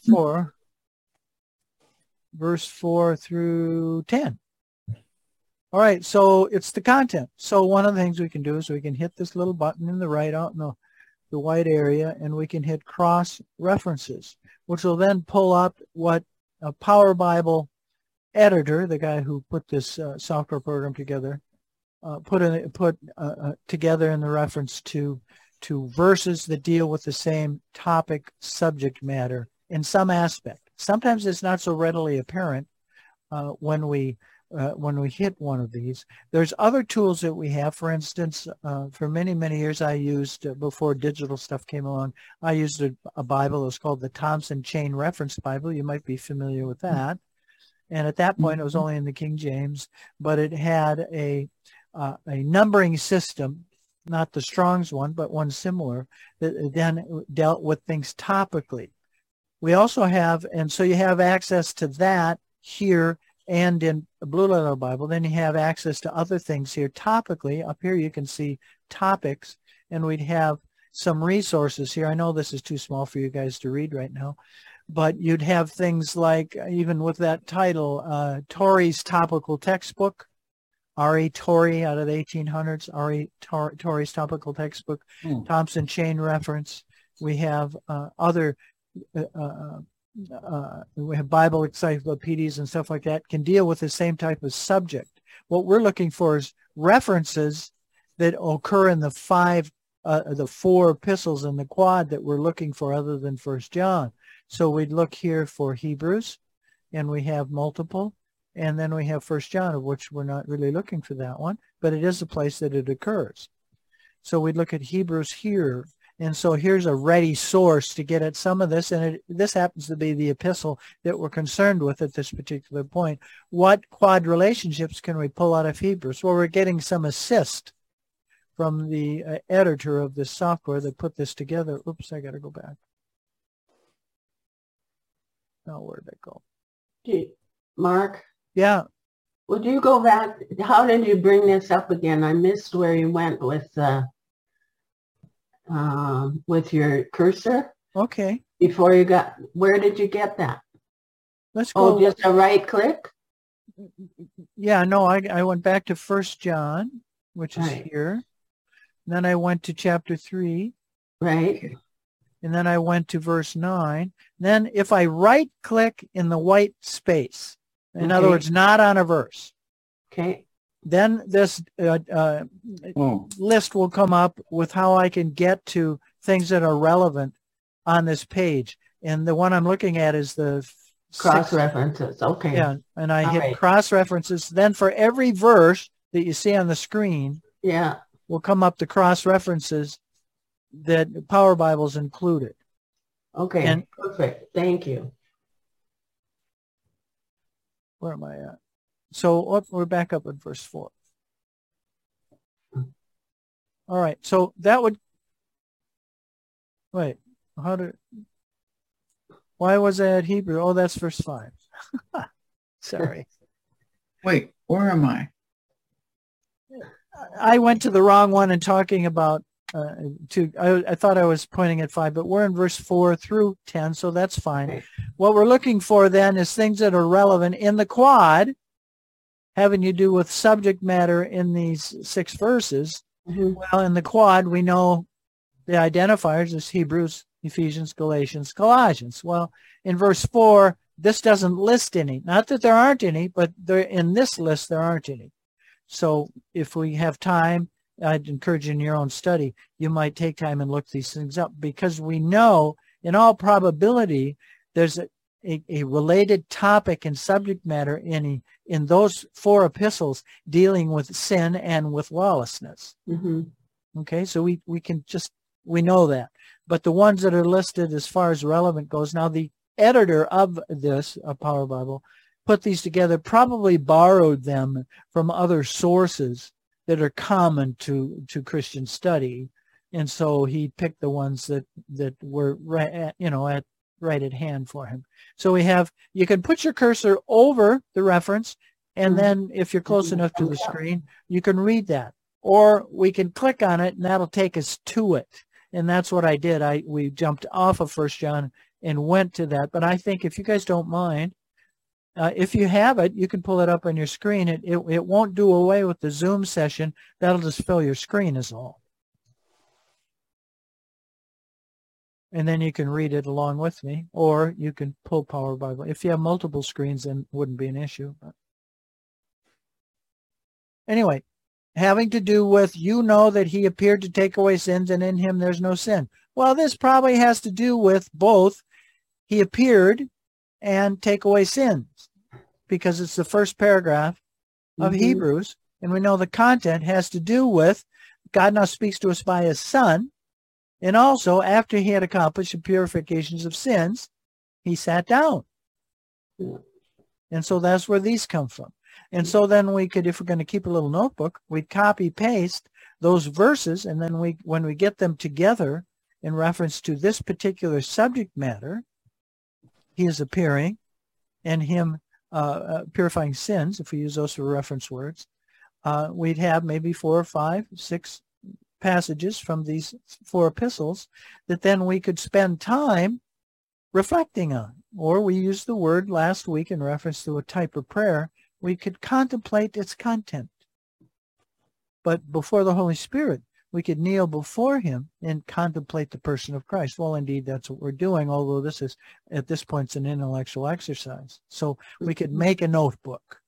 4 through 10. All right, so it's the content. So one of the things we can do is we can hit this little button in the right out in the white area, and we can hit cross references, which will then pull up what a Power Bible editor, the guy who put this software program together, put together in the reference to verses that deal with the same topic subject matter in some aspect. Sometimes it's not so readily apparent when we hit one of these. There's other tools that we have. For instance, for many, many years I used, before digital stuff came along, I used a Bible that was called the Thompson Chain Reference Bible. You might be familiar with that. And at that point, it was only in the King James, but it had a numbering system, not the Strong's one, but one similar, that then dealt with things topically. We also have, and so you have access to that here and in the Blue Letter Bible. Then you have access to other things here topically. Up here you can see topics, and we'd have some resources here. I know this is too small for you guys to read right now, but you'd have things like, even with that title, Torrey's Topical Textbook, R.E. Torrey out of the 1800s, R.E. Torrey's Topical Textbook, Thompson Chain Reference. We have other, we have Bible encyclopedias and stuff like that, can deal with the same type of subject. What we're looking for is references that occur in the four epistles in the quad that we're looking for other than 1 John. So we'd look here for Hebrews, and we have multiple, and then we have 1 John, of which we're not really looking for that one, but it is a place that it occurs. So we'd look at Hebrews here, and so here's a ready source to get at some of this, and this happens to be the epistle that we're concerned with at this particular point. What quad relationships can we pull out of Hebrews? Well, we're getting some assist from the editor of this software that put this together. Oops, I got to go back. Oh, where did it go? Mark? Yeah. Would you go back? How did you bring this up again? I missed where you went with your cursor. Okay. Before you got, where did you get that? Let's go. Oh, just a right click? Yeah, no, I went back to 1 John, which is Right. here. Then I went to chapter 3. Right. And then I went to verse 9. Then if I right click in the white space, in other Okay. words, not on a verse, Okay. then this list will come up with how I can get to things that are relevant on this page. And the one I'm looking at is the Cross references. Okay. Yeah, and I All hit right. cross references. Then for every verse that you see on the screen Yeah. will come up the cross references that Power Bible's included. Okay. And- Perfect. Thank you. Where am I at? So we're back up at verse 4. All right, so that would, wait, why was that Hebrew? Oh, that's verse 5. Sorry. Wait, where am I? I went to the wrong one and talking about, I thought I was pointing at 5, but we're in verse 4 through 10, so that's fine. Okay. What we're looking for then is things that are relevant in the quad, having to do with subject matter in these 6 verses. Mhm. Well, in the quad, we know the identifiers is Hebrews, Ephesians, Galatians, Colossians. Well, in verse 4, this doesn't list any. Not that there aren't any, but in this list, there aren't any. So if we have time, I'd encourage you in your own study, you might take time and look these things up, because we know in all probability there's a related topic and subject matter in those 4 epistles dealing with sin and with lawlessness. Mhm. Okay, so we know that. But the ones that are listed as far as relevant goes, now the editor of this, Power Bible, put these together, probably borrowed them from other sources that are common to Christian study. And so he picked the ones that were, at right at hand for him. So we have, you can put your cursor over the reference, and then if you're close enough to the screen, you can read that. Or we can click on it, and that'll take us to it. And that's what I did. We jumped off of 1 John and went to that. But I think if you guys don't mind, if you have it, you can pull it up on your screen. It won't do away with the Zoom session. That'll just fill your screen is all. And then you can read it along with me, or you can pull Power Bible. If you have multiple screens, then it wouldn't be an issue. But anyway, having to do with, you know that he appeared to take away sins, and in him there's no sin. Well, this probably has to do with both he appeared and take away sins, because it's the first paragraph of Hebrews, and we know the content has to do with God now speaks to us by his Son, and also after he had accomplished the purifications of sins, he sat down. And so that's where these come from. And so then we could, if we're going to keep a little notebook, we'd copy paste those verses, and then when we get them together in reference to this particular subject matter, he is appearing and him purifying sins, if we use those for reference words, we'd have maybe 4 or 5, 6 passages from these 4 epistles that then we could spend time reflecting on. Or we used the word last week in reference to a type of prayer, we could contemplate its content. But before the Holy Spirit, we could kneel before him and contemplate the person of Christ. Well, indeed, that's what we're doing, although this is, at this point, it's an intellectual exercise. So we could make a notebook.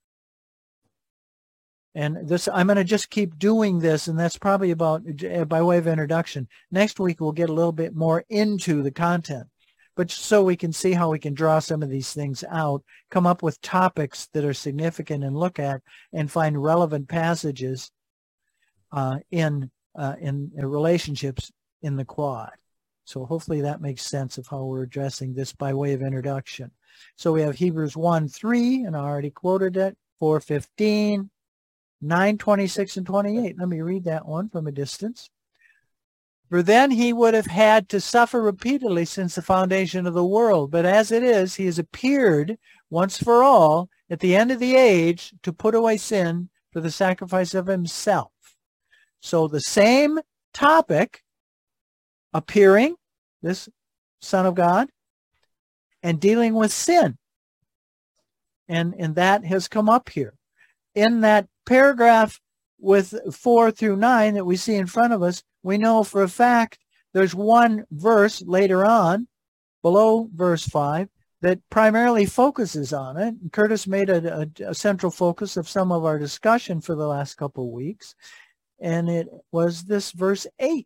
And this, I'm going to just keep doing this, and that's probably about, by way of introduction. Next week, we'll get a little bit more into the content, but so we can see how we can draw some of these things out, come up with topics that are significant and look at, and find relevant passages in relationships in the quad. So hopefully that makes sense of how we're addressing this by way of introduction. So we have Hebrews 1:3, and I already quoted it, 4:15, 9:26 and 28. Let me read that one from a distance. For then he would have had to suffer repeatedly since the foundation of the world. But as it is, he has appeared once for all at the end of the age to put away sin for the sacrifice of himself. So the same topic, appearing, this Son of God, and dealing with sin. And that has come up here. In that paragraph with 4 through 9 that we see in front of us, we know for a fact there's one verse later on, below verse 5, that primarily focuses on it. Curtis made a central focus of some of our discussion for the last couple of weeks, and it was this verse 8.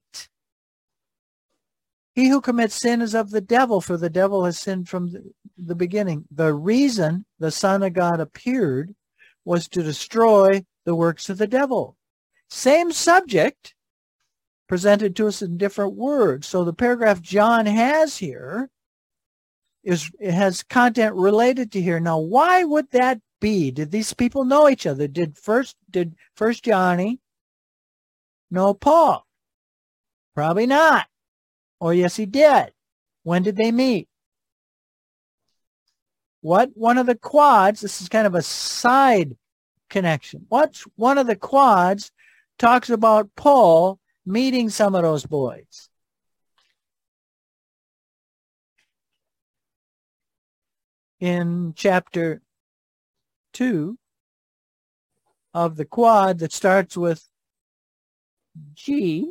He who commits sin is of the devil, for the devil has sinned from the beginning. The reason the Son of God appeared was to destroy the works of the devil. Same subject, presented to us in different words. So the paragraph John has here it has content related to here. Now, why would that be? Did these people know each other? Did first Johnny know Paul? Probably not. Or yes, he did. When did they meet? What one of the quads, this is kind of a side connection. What's one of the quads talks about Paul meeting some of those boys? In chapter 2 of the quad that starts with G,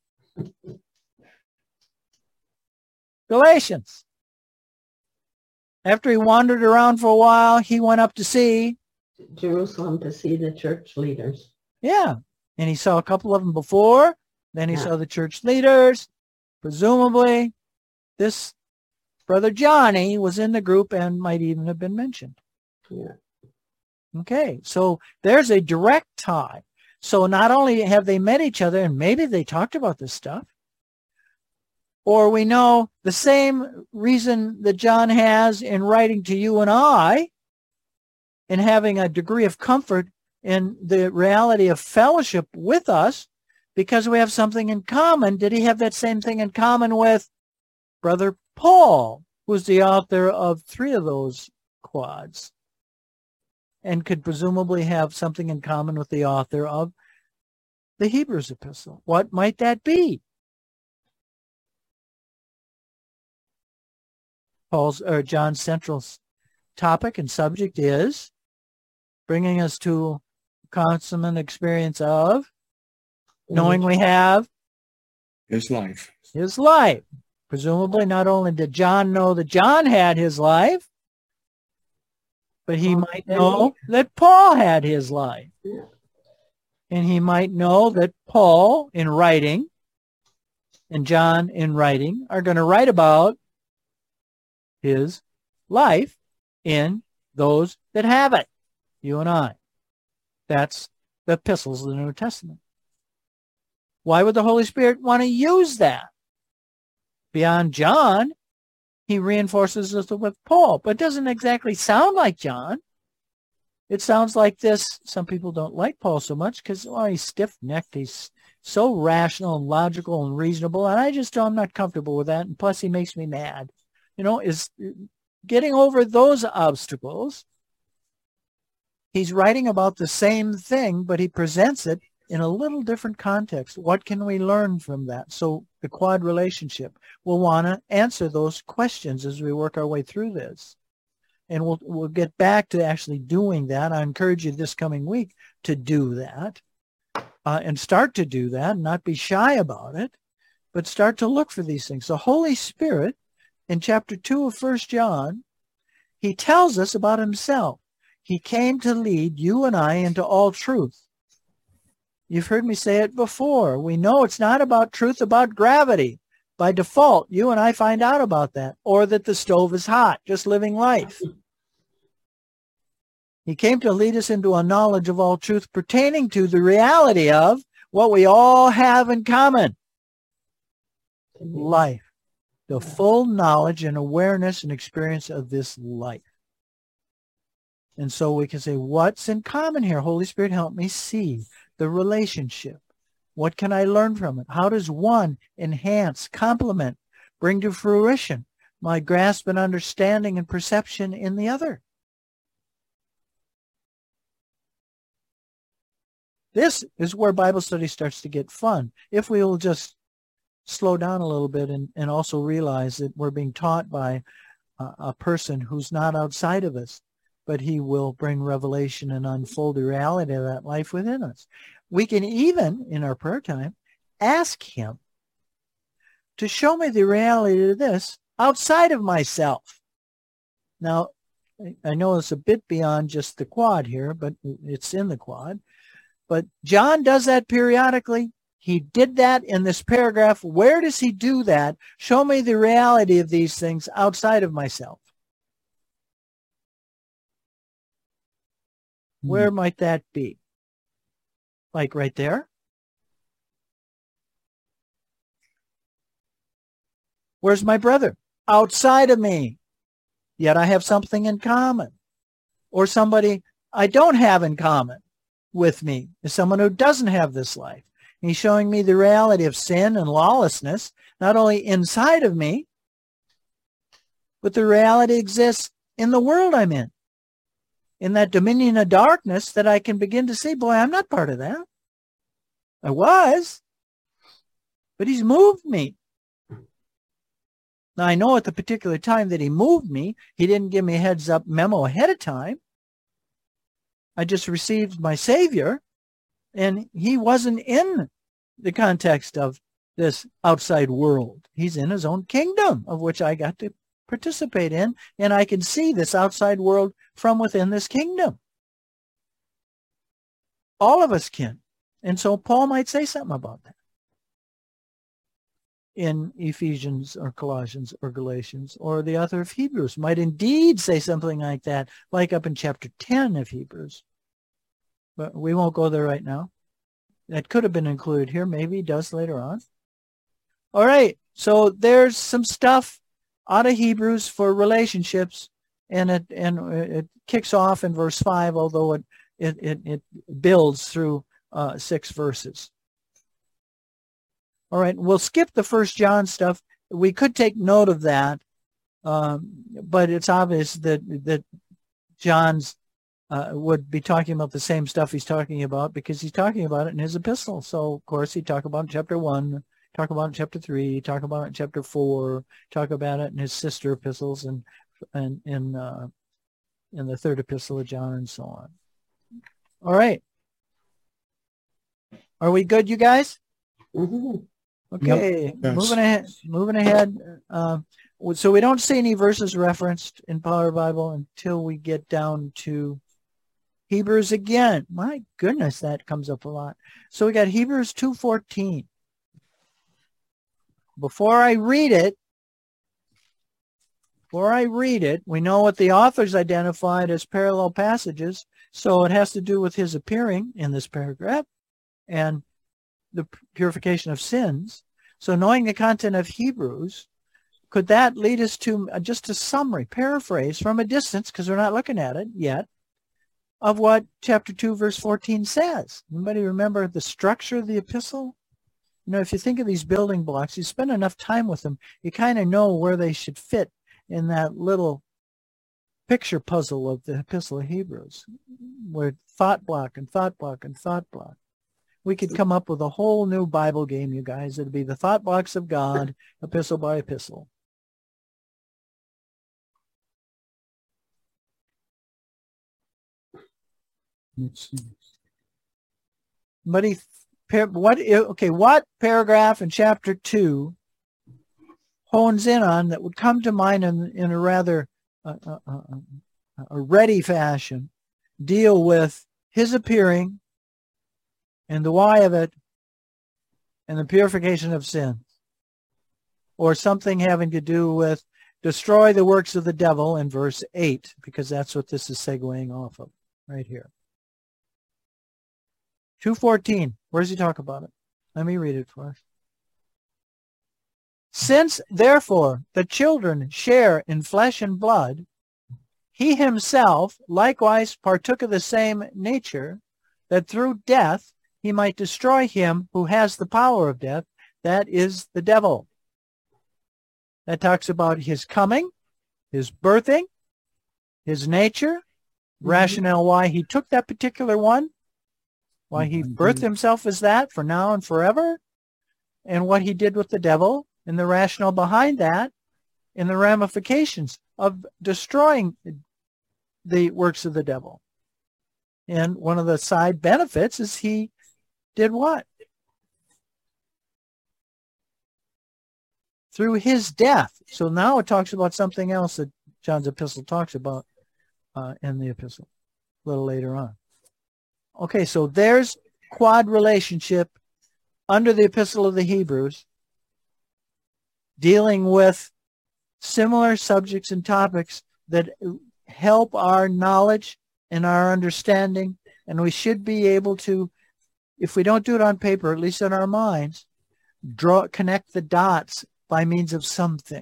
Galatians. After he wandered around for a while, he went up to see Jerusalem to see the church leaders. Yeah. And he saw a couple of them before. Then he saw the church leaders. Presumably, this brother Johnny was in the group and might even have been mentioned. Yeah. Okay. So there's a direct tie. So not only have they met each other, and maybe they talked about this stuff, or we know the same reason that John has in writing to you and I, and having a degree of comfort in the reality of fellowship with us, because we have something in common. Did he have that same thing in common with Brother Paul? who's the author of 3 of those quads and could presumably have something in common with the author of the Hebrews epistle. What might that be? John's central topic and subject is bringing us to consummate experience of knowing we have His life. his life. Presumably, not only did John know that John had his life, but he might know that Paul had his life. Yeah. And he might know that Paul, in writing, and John, in writing, are going to write about his life in those that have it, you and I. That's the epistles of the New Testament. Why would the Holy Spirit want to use that? Beyond John, he reinforces us with Paul, but it doesn't exactly sound like John. It sounds like this. Some people don't like Paul so much because he's stiff-necked. He's so rational and logical and reasonable, and I'm not comfortable with that. And plus, he makes me mad. Is getting over those obstacles. He's writing about the same thing, but he presents it in a little different context. What can we learn from that? So the quad relationship, we'll want to answer those questions as we work our way through this. And we'll get back to actually doing that. I encourage you this coming week to do that and start to do that, and not be shy about it, but start to look for these things. The Holy Spirit, in chapter 2 of 1 John, he tells us about himself. He came to lead you and I into all truth. You've heard me say it before. We know it's not about truth about gravity. By default, you and I find out about that, or that the stove is hot, just living life. He came to lead us into a knowledge of all truth pertaining to the reality of what we all have in common. Life. The full knowledge and awareness and experience of this life. And so we can say, what's in common here? Holy Spirit, help me see the relationship. What can I learn from it? How does one enhance, complement, bring to fruition my grasp and understanding and perception in the other? This is where Bible study starts to get fun. If we will just slow down a little bit and also realize that we're being taught by a person who's not outside of us, but he will bring revelation and unfold the reality of that life within us. We can even, in our prayer time, ask him to show me the reality of this outside of myself. Now, I know it's a bit beyond just the quad here, but it's in the quad. But John does that periodically. He did that in this paragraph. Where does he do that? Show me the reality of these things outside of myself. Where might that be? Like right there? Where's my brother? Outside of me. Yet I have something in common. Or somebody I don't have in common with me is someone who doesn't have this life. And he's showing me the reality of sin and lawlessness, not only inside of me, but the reality exists in the world I'm in that dominion of darkness that I can begin to see, boy, I'm not part of that. I was, but he's moved me. Now, I know at the particular time that he moved me, he didn't give me a heads up memo ahead of time. I just received my Savior, and he wasn't in the context of this outside world. He's in his own kingdom, of which I got to participate in, and I can see this outside world from within this kingdom. All of us can. And so Paul might say something about that in Ephesians or Colossians or Galatians, or the author of Hebrews might indeed say something like that, like up in chapter 10 of Hebrews. But we won't go there right now. That could have been included here. Maybe he does later on. All right. So there's some stuff out of Hebrews for relationships, and it kicks off in verse 5, although it builds through 6 verses. All right, we'll skip the 1 John stuff. We could take note of that But it's obvious that John's would be talking about the same stuff he's talking about because he's talking about it in his epistle. So, of course, he'd talk about it in chapter 1, talk about it in chapter 3, talk about it in chapter 4, talk about it in his sister epistles and in the third epistle of John and so on. All right. Are we good, you guys? Mhm. Okay, Yes. moving ahead. So we don't see any verses referenced in Power Bible until we get down to Hebrews again. My goodness, that comes up a lot. So we got Hebrews 2:14. Before I read it, we know what the authors identified as parallel passages. So it has to do with his appearing in this paragraph and the purification of sins. So knowing the content of Hebrews, could that lead us to just a summary, paraphrase from a distance, because we're not looking at it yet, of what chapter 2, verse 14 says? Anybody remember the structure of the epistle? You know, if you think of these building blocks, you spend enough time with them, you kind of know where they should fit in that little picture puzzle of the epistle of Hebrews, where thought block and thought block and thought block. We could come up with a whole new Bible game, you guys. It'd be the thought blocks of God, epistle by epistle. What paragraph in chapter 2 hones in on that would come to mind in a rather a ready fashion, deal with his appearing and the why of it and the purification of sins, or something having to do with destroy the works of the devil in verse 8, because that's what this is segueing off of right here. 2:14, where does he talk about it? Let me read it for us. Since, therefore, the children share in flesh and blood, he himself likewise partook of the same nature, that through death he might destroy him who has the power of death, that is the devil. That talks about his coming, his birthing, his nature, rationale why he took that particular one, why he birthed himself as that for now and forever, and what he did with the devil, and the rationale behind that, and the ramifications of destroying the works of the devil. And one of the side benefits is he did what? Through his death. So now it talks about something else that John's epistle talks about in the epistle a little later on. Okay, so there's quad relationship under the epistle of the Hebrews, dealing with similar subjects and topics that help our knowledge and our understanding, and we should be able to, if we don't do it on paper, at least in our minds, connect the dots by means of something.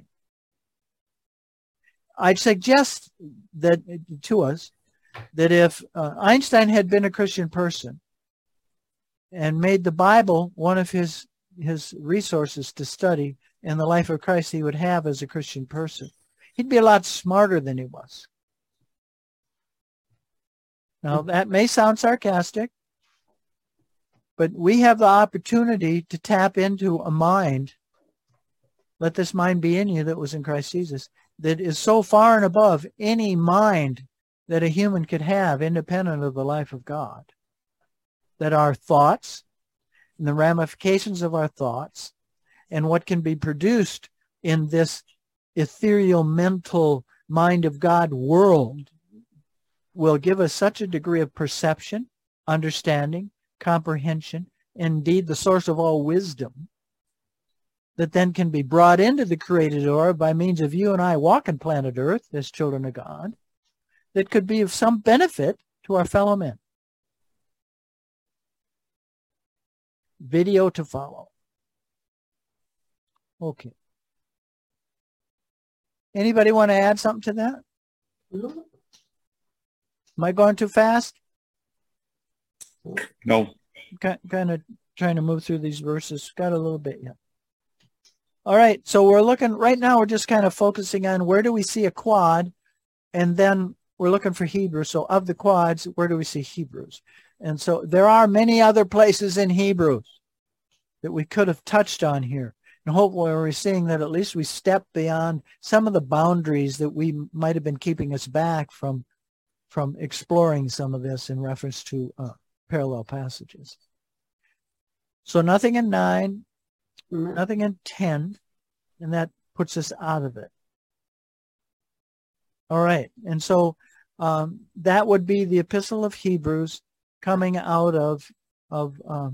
I'd suggest that to us that if Einstein had been a Christian person and made the Bible one of his resources to study in the life of Christ he would have as a Christian person, he'd be a lot smarter than he was. Now, that may sound sarcastic, but we have the opportunity to tap into a mind, let this mind be in you that was in Christ Jesus, that is so far and above any mind that a human could have independent of the life of God, that our thoughts and the ramifications of our thoughts and what can be produced in this ethereal mental mind of God world will give us such a degree of perception, understanding, comprehension, indeed the source of all wisdom, that then can be brought into the created order by means of you and I walking planet Earth as children of God, that could be of some benefit to our fellow men. Video to follow. Okay. Anybody want to add something to that? No. Am I going too fast? No. Kind of trying to move through these verses. Got a little bit yet. All right, so we're looking, right now we're just kind of focusing on where do we see a quad, and then we're looking for Hebrews. So of the quads, where do we see Hebrews? And so there are many other places in Hebrews that we could have touched on here. And hopefully we're seeing that at least we step beyond some of the boundaries that we might have been keeping us back from exploring some of this in reference to parallel passages. So nothing in 9, nothing in 10, and that puts us out of it. All right, and so that would be the Epistle of Hebrews coming out of a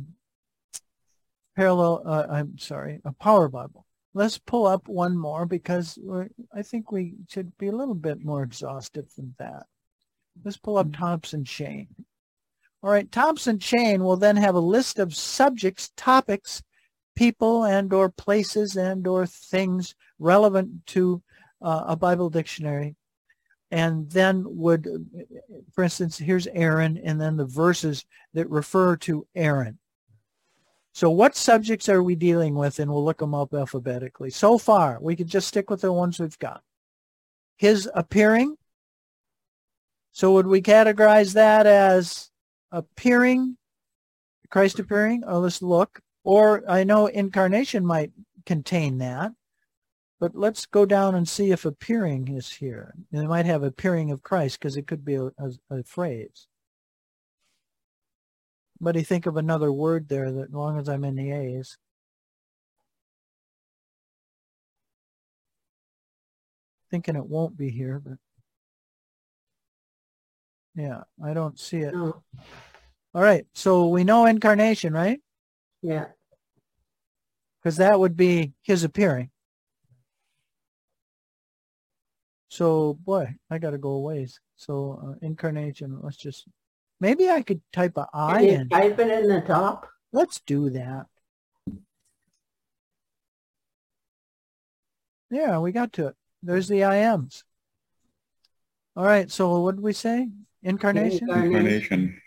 Power Bible. Let's pull up one more because I think we should be a little bit more exhaustive than that. Let's pull up Thompson Chain. All right, Thompson Chain will then have a list of subjects, topics, people and or places and or things relevant to a Bible dictionary. And then would, for instance, here's Aaron, and then the verses that refer to Aaron. So what subjects are we dealing with? And we'll look them up alphabetically. So far, we could just stick with the ones we've got. His appearing. So would we categorize that as appearing, Christ appearing? Oh, let's look. Or I know incarnation might contain that. But let's go down and see if appearing is here. And it might have appearing of Christ because it could be a phrase. But you think of another word there that as long as I'm in the A's. Thinking it won't be here, but yeah, I don't see it. No. All right, so we know incarnation, right? Yeah. Because that would be his appearing. So, boy, I got to go a ways. So, incarnation, let's just, maybe I could type a I Can you in. type it in the top? Let's do that. Yeah, we got to it. There's the IMs. All right, so what did we say? Incarnation? Incarnation.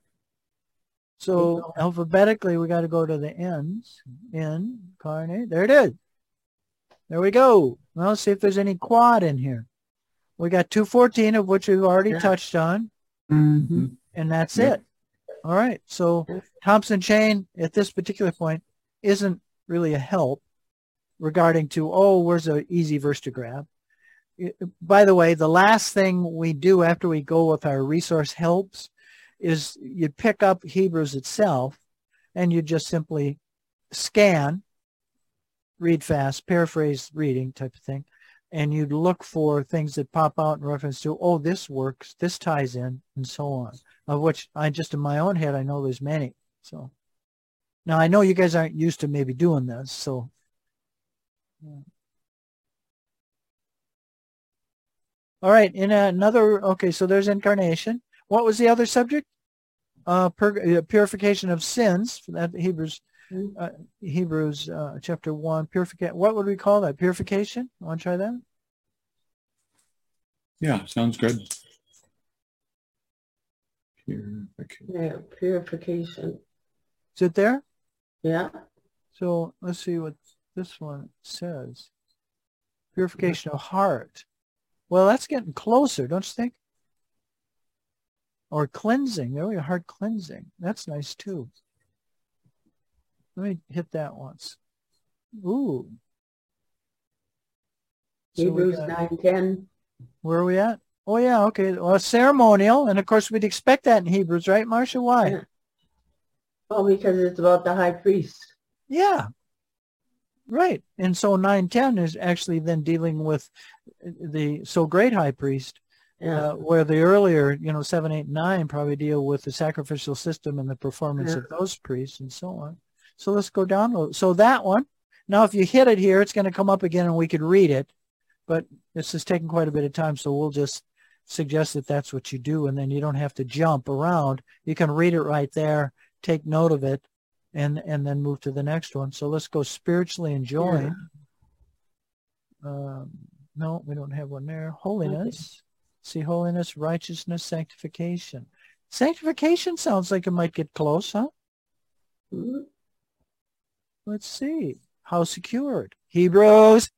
So, alphabetically, we got to go to the ends. Incarnate. There it is. There we go. Well, let's see if there's any quad in here. We got 214, of which we've already touched on. Mm-hmm. And that's it. All right. So Thompson Chain at this particular point isn't really a help regarding to, where's an easy verse to grab. By the way, the last thing we do after we go with our resource helps is you pick up Hebrews itself and you just simply scan, read fast, paraphrase reading type of thing. And you'd look for things that pop out in reference to, this works, this ties in, and so on, of which I just in my own head, I know there's many. So now I know you guys aren't used to maybe doing this. So all right, in another, so there's incarnation. What was the other subject? Purification of sins. For that Hebrews chapter 1, what would we call that? Purification? Want to try that? Yeah, sounds good. Yeah, purification. Is it there? Yeah. So let's see what this one says. Purification of heart. Well, that's getting closer, don't you think? Or cleansing. There we go, heart cleansing. That's nice too. Let me hit that once. Ooh. Hebrews 9:10. Where are we at? Oh, yeah, okay. Well, ceremonial. And, of course, we'd expect that in Hebrews, right, Marcia? Why? Yeah. Well, because it's about the high priest. Yeah. Right. And so 9:10 is actually then dealing with the so great high priest, where the earlier, 7, 8, 9 probably deal with the sacrificial system and the performance of those priests and so on. So let's go down. So that one. Now, if you hit it here, it's going to come up again and we could read it. But this is taking quite a bit of time, so we'll just suggest that that's what you do, and then you don't have to jump around. You can read it right there, take note of it, and then move to the next one. So let's go spiritually enjoined. No, we don't have one there. Holiness. Okay. See, holiness, righteousness, sanctification. Sanctification sounds like it might get close, huh? Mm-hmm. Let's see. how secured? Hebrews.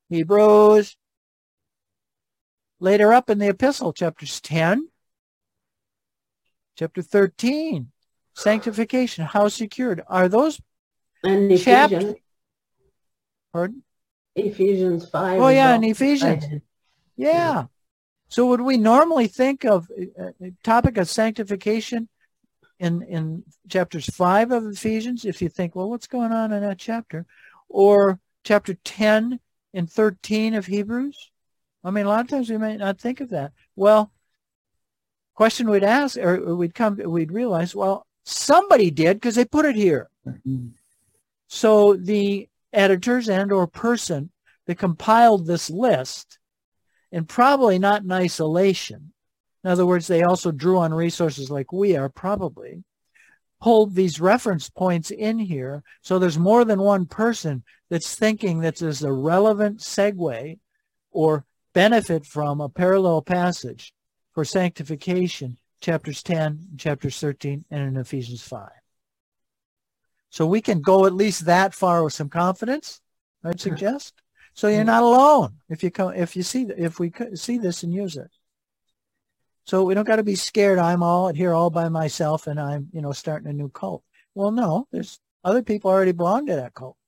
Later up in the epistle, chapters 10, chapter 13, sanctification, how secured? Are those And chapters? Ephesians, Pardon? Ephesians 5. Oh, is yeah, all in Ephesians. cited. Yeah. So would we normally think of a topic of sanctification in chapters 5 of Ephesians, if you think, well, what's going on in that chapter? Or chapter 10 and 13 of Hebrews? I mean, a lot of times we might not think of that. Well, question we'd ask, or we'd realize, well, somebody did because they put it here. So the editors and or person that compiled this list, and probably not in isolation, in other words, they also drew on resources like we are probably, pulled these reference points in here. So there's more than one person that's thinking that there's a relevant segue or benefit from a parallel passage for sanctification, chapters 10, chapters 13, and in Ephesians 5. So we can go at least that far with some confidence, I'd suggest. So you're not alone if we see this and use it. So we don't got to be scared. I'm all here all by myself and I'm, starting a new cult. Well, no, there's other people already belong to that cult.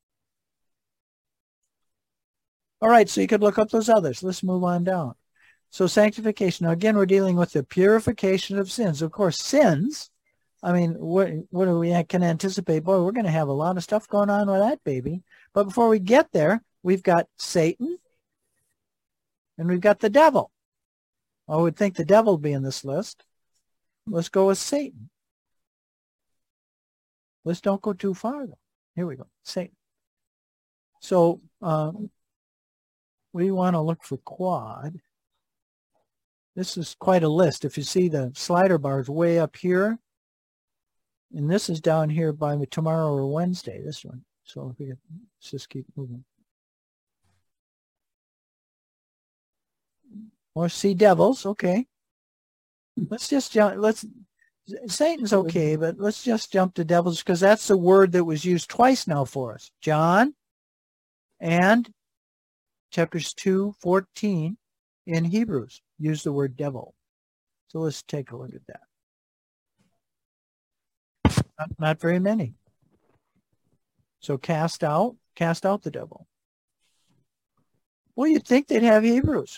All right, so you could look up those others. Let's move on down. So sanctification. Now, again, we're dealing with the purification of sins. Of course, sins, I mean, what do we can anticipate? Boy, we're going to have a lot of stuff going on with that baby. But before we get there, we've got Satan and we've got the devil. I would think the devil would be in this list. Let's go with Satan. Let's don't go too far, though. Here we go, Satan. So we want to look for quad. This is quite a list. If you see the slider bars way up here, and this is down here by tomorrow or Wednesday, this one. So if let's just keep moving. Or see devils, okay. Let's just jump. Satan's okay, but let's just jump to devils because that's the word that was used twice now for us. John and chapters 2:14 in Hebrews use the word devil. So let's take a look at that. Not very many. So cast out the devil. Well, you'd think they'd have Hebrews.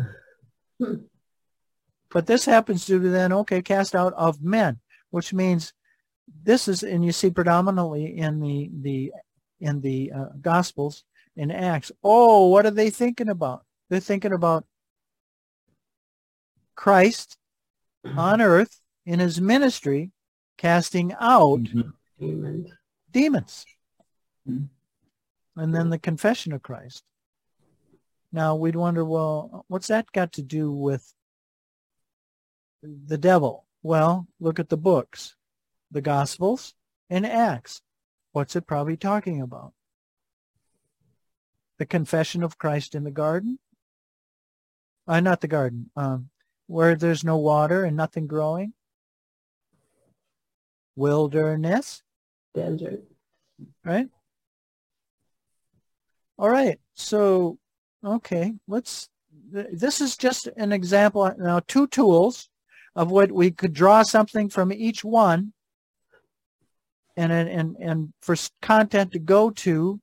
But this happens to then, okay, cast out of men, which means this is, and you see predominantly in the Gospels, in Acts. Oh, what are they thinking about? They're thinking about Christ on earth in his ministry, casting out demons. And then the confession of Christ. Now, we'd wonder, well, what's that got to do with the devil? Well, look at the books, the Gospels and Acts. What's it probably talking about? The confession of Christ in the garden? Not the garden. Where there's no water and nothing growing? Wilderness? Desert. Right? All right. So, okay, this is just an example. Now, two tools of what we could draw something from each one and for content to go to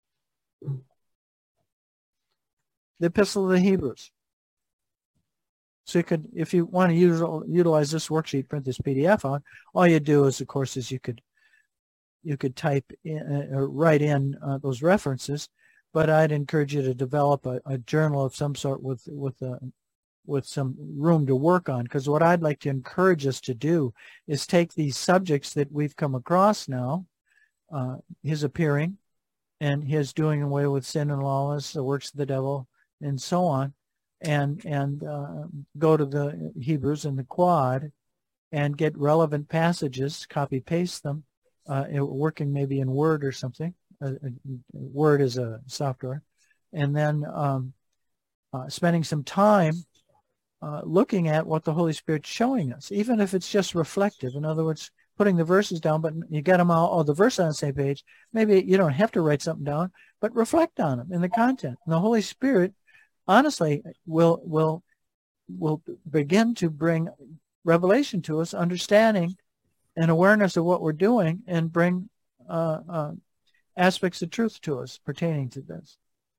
the Epistle of the Hebrews. So you could, if you want to utilize this worksheet, print this PDF out, all you do is, of course, is you could type in or write in those references. But I'd encourage you to develop a journal of some sort with some room to work on, because what I'd like to encourage us to do is take these subjects that we've come across now, his appearing and his doing away with sin and lawlessness, the works of the devil, and so on, and go to the Hebrews and the Quad and get relevant passages, copy paste them, working maybe in Word or something. Word is a software, and then spending some time looking at what the Holy Spirit's showing us, even if it's just reflective. In other words, putting the verses down, but you got them all the verses on the same page. Maybe you don't have to write something down, but reflect on them in the content. And the Holy Spirit, honestly, will begin to bring revelation to us, understanding and awareness of what we're doing, and bring aspects of truth to us pertaining to this.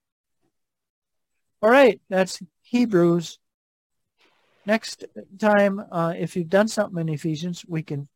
All right, that's Hebrews. Next time, if you've done something in Ephesians, we can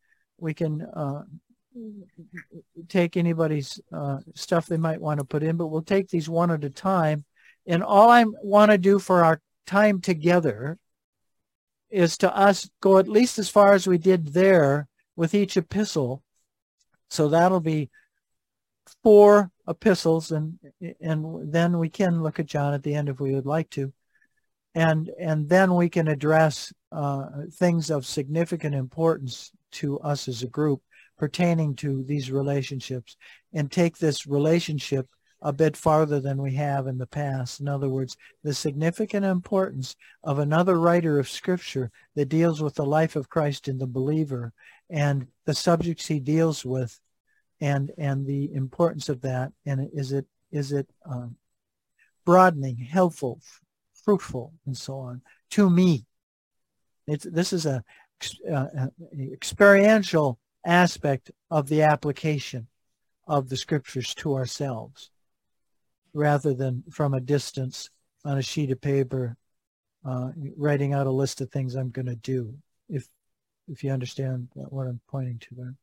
take anybody's stuff they might want to put in, but we'll take these one at a time. And all I want to do for our time together is to us go at least as far as we did there with each epistle. So that'll be 4 epistles, and then we can look at John at the end if we would like to. And then we can address things of significant importance to us as a group pertaining to these relationships, and take this relationship a bit farther than we have in the past. In other words, the significant importance of another writer of Scripture that deals with the life of Christ in the believer and the subjects he deals with, and the importance of that, and is it broadening, helpful, fruitful, and so on to me. This is a experiential aspect of the application of the Scriptures to ourselves, rather than from a distance on a sheet of paper, writing out a list of things I'm going to do, if you understand what I'm pointing to there.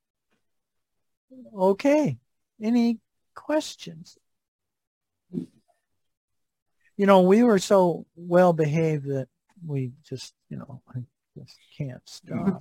Okay, any questions? We were so well behaved that we just, I just can't stop.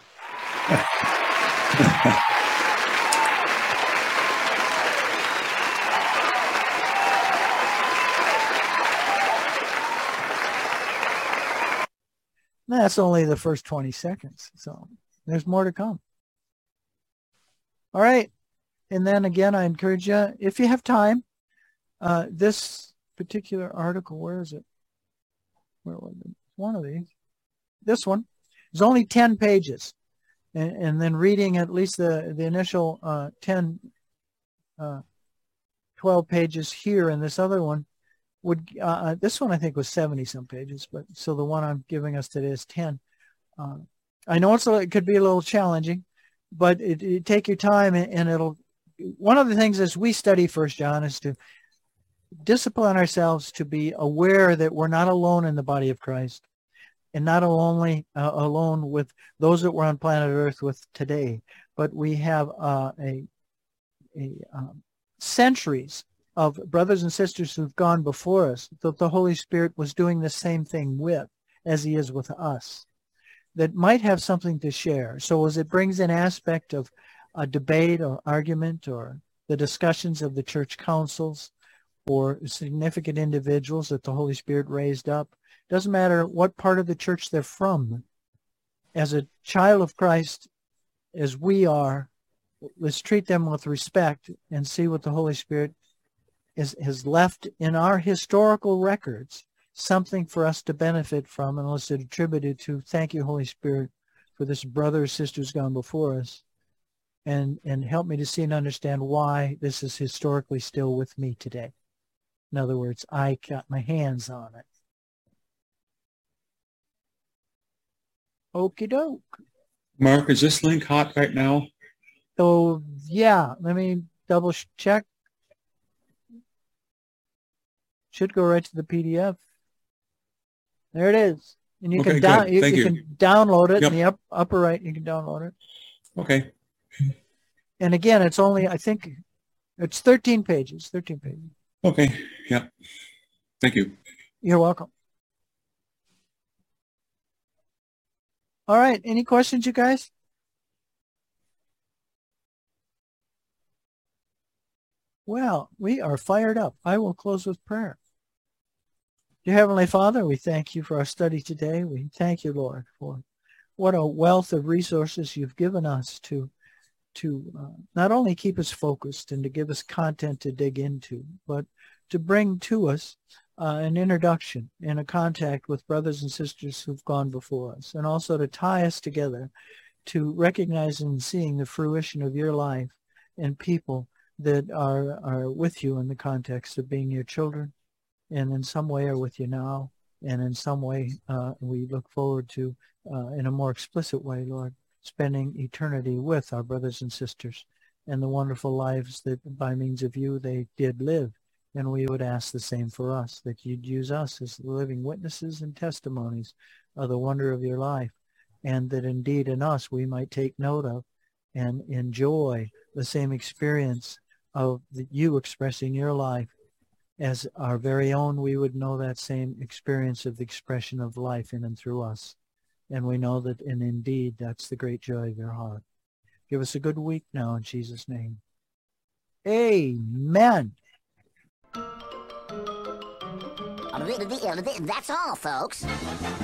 That's only the first 20 seconds, so there's more to come. All right, and then again, I encourage you, if you have time, this particular article, where is it? Where was it? One of these. This one is only 10 pages, and then reading at least the initial 12 pages here, and this other one would, this one I think was 70 some pages, but so the one I'm giving us today is 10. I know it could be a little challenging, but it take your time, and it'll, one of the things as we study 1 John is to discipline ourselves to be aware that we're not alone in the body of Christ, and not only alone with those that we're on planet Earth with today, but we have centuries of brothers and sisters who've gone before us that the Holy Spirit was doing the same thing with, as he is with us, that might have something to share. So as it brings in aspect of a debate or argument, or the discussions of the church councils, or significant individuals that the Holy Spirit raised up, doesn't matter what part of the church they're from, as a child of Christ, as we are, let's treat them with respect and see what the Holy Spirit has left in our historical records, something for us to benefit from, and let's attribute it to, thank you, Holy Spirit, for this brother or sister who's gone before us, and help me to see and understand why this is historically still with me today. In other words, I got my hands on it. Okie doke. Mark, is this link hot right now? So, yeah, let me double check. Should go right to the PDF. There it is. And you Okay, can good. Thank you. can download it. Yep. In the upper right, you can download it. Okay. And again, it's only, I think, it's 13 pages. 13 pages. Okay. Yeah. Thank you. You're welcome. All right. Any questions, you guys? Well, we are fired up. I will close with prayer. Dear Heavenly Father, we thank you for our study today. We thank you, Lord, for what a wealth of resources you've given us to not only keep us focused and to give us content to dig into, but to bring to us an introduction and a contact with brothers and sisters who've gone before us, and also to tie us together to recognize and seeing the fruition of your life and people that are with you in the context of being your children, and in some way are with you now, and in some way we look forward to, in a more explicit way, Lord, spending eternity with our brothers and sisters and the wonderful lives that by means of you they did live. And we would ask the same for us, that you'd use us as living witnesses and testimonies of the wonder of your life, and that indeed in us we might take note of and enjoy the same experience of you expressing your life as our very own. We would know that same experience of the expression of life in and through us. And we know that, and indeed, that's the great joy of your heart. Give us a good week now in Jesus' name. Amen. That's all, folks.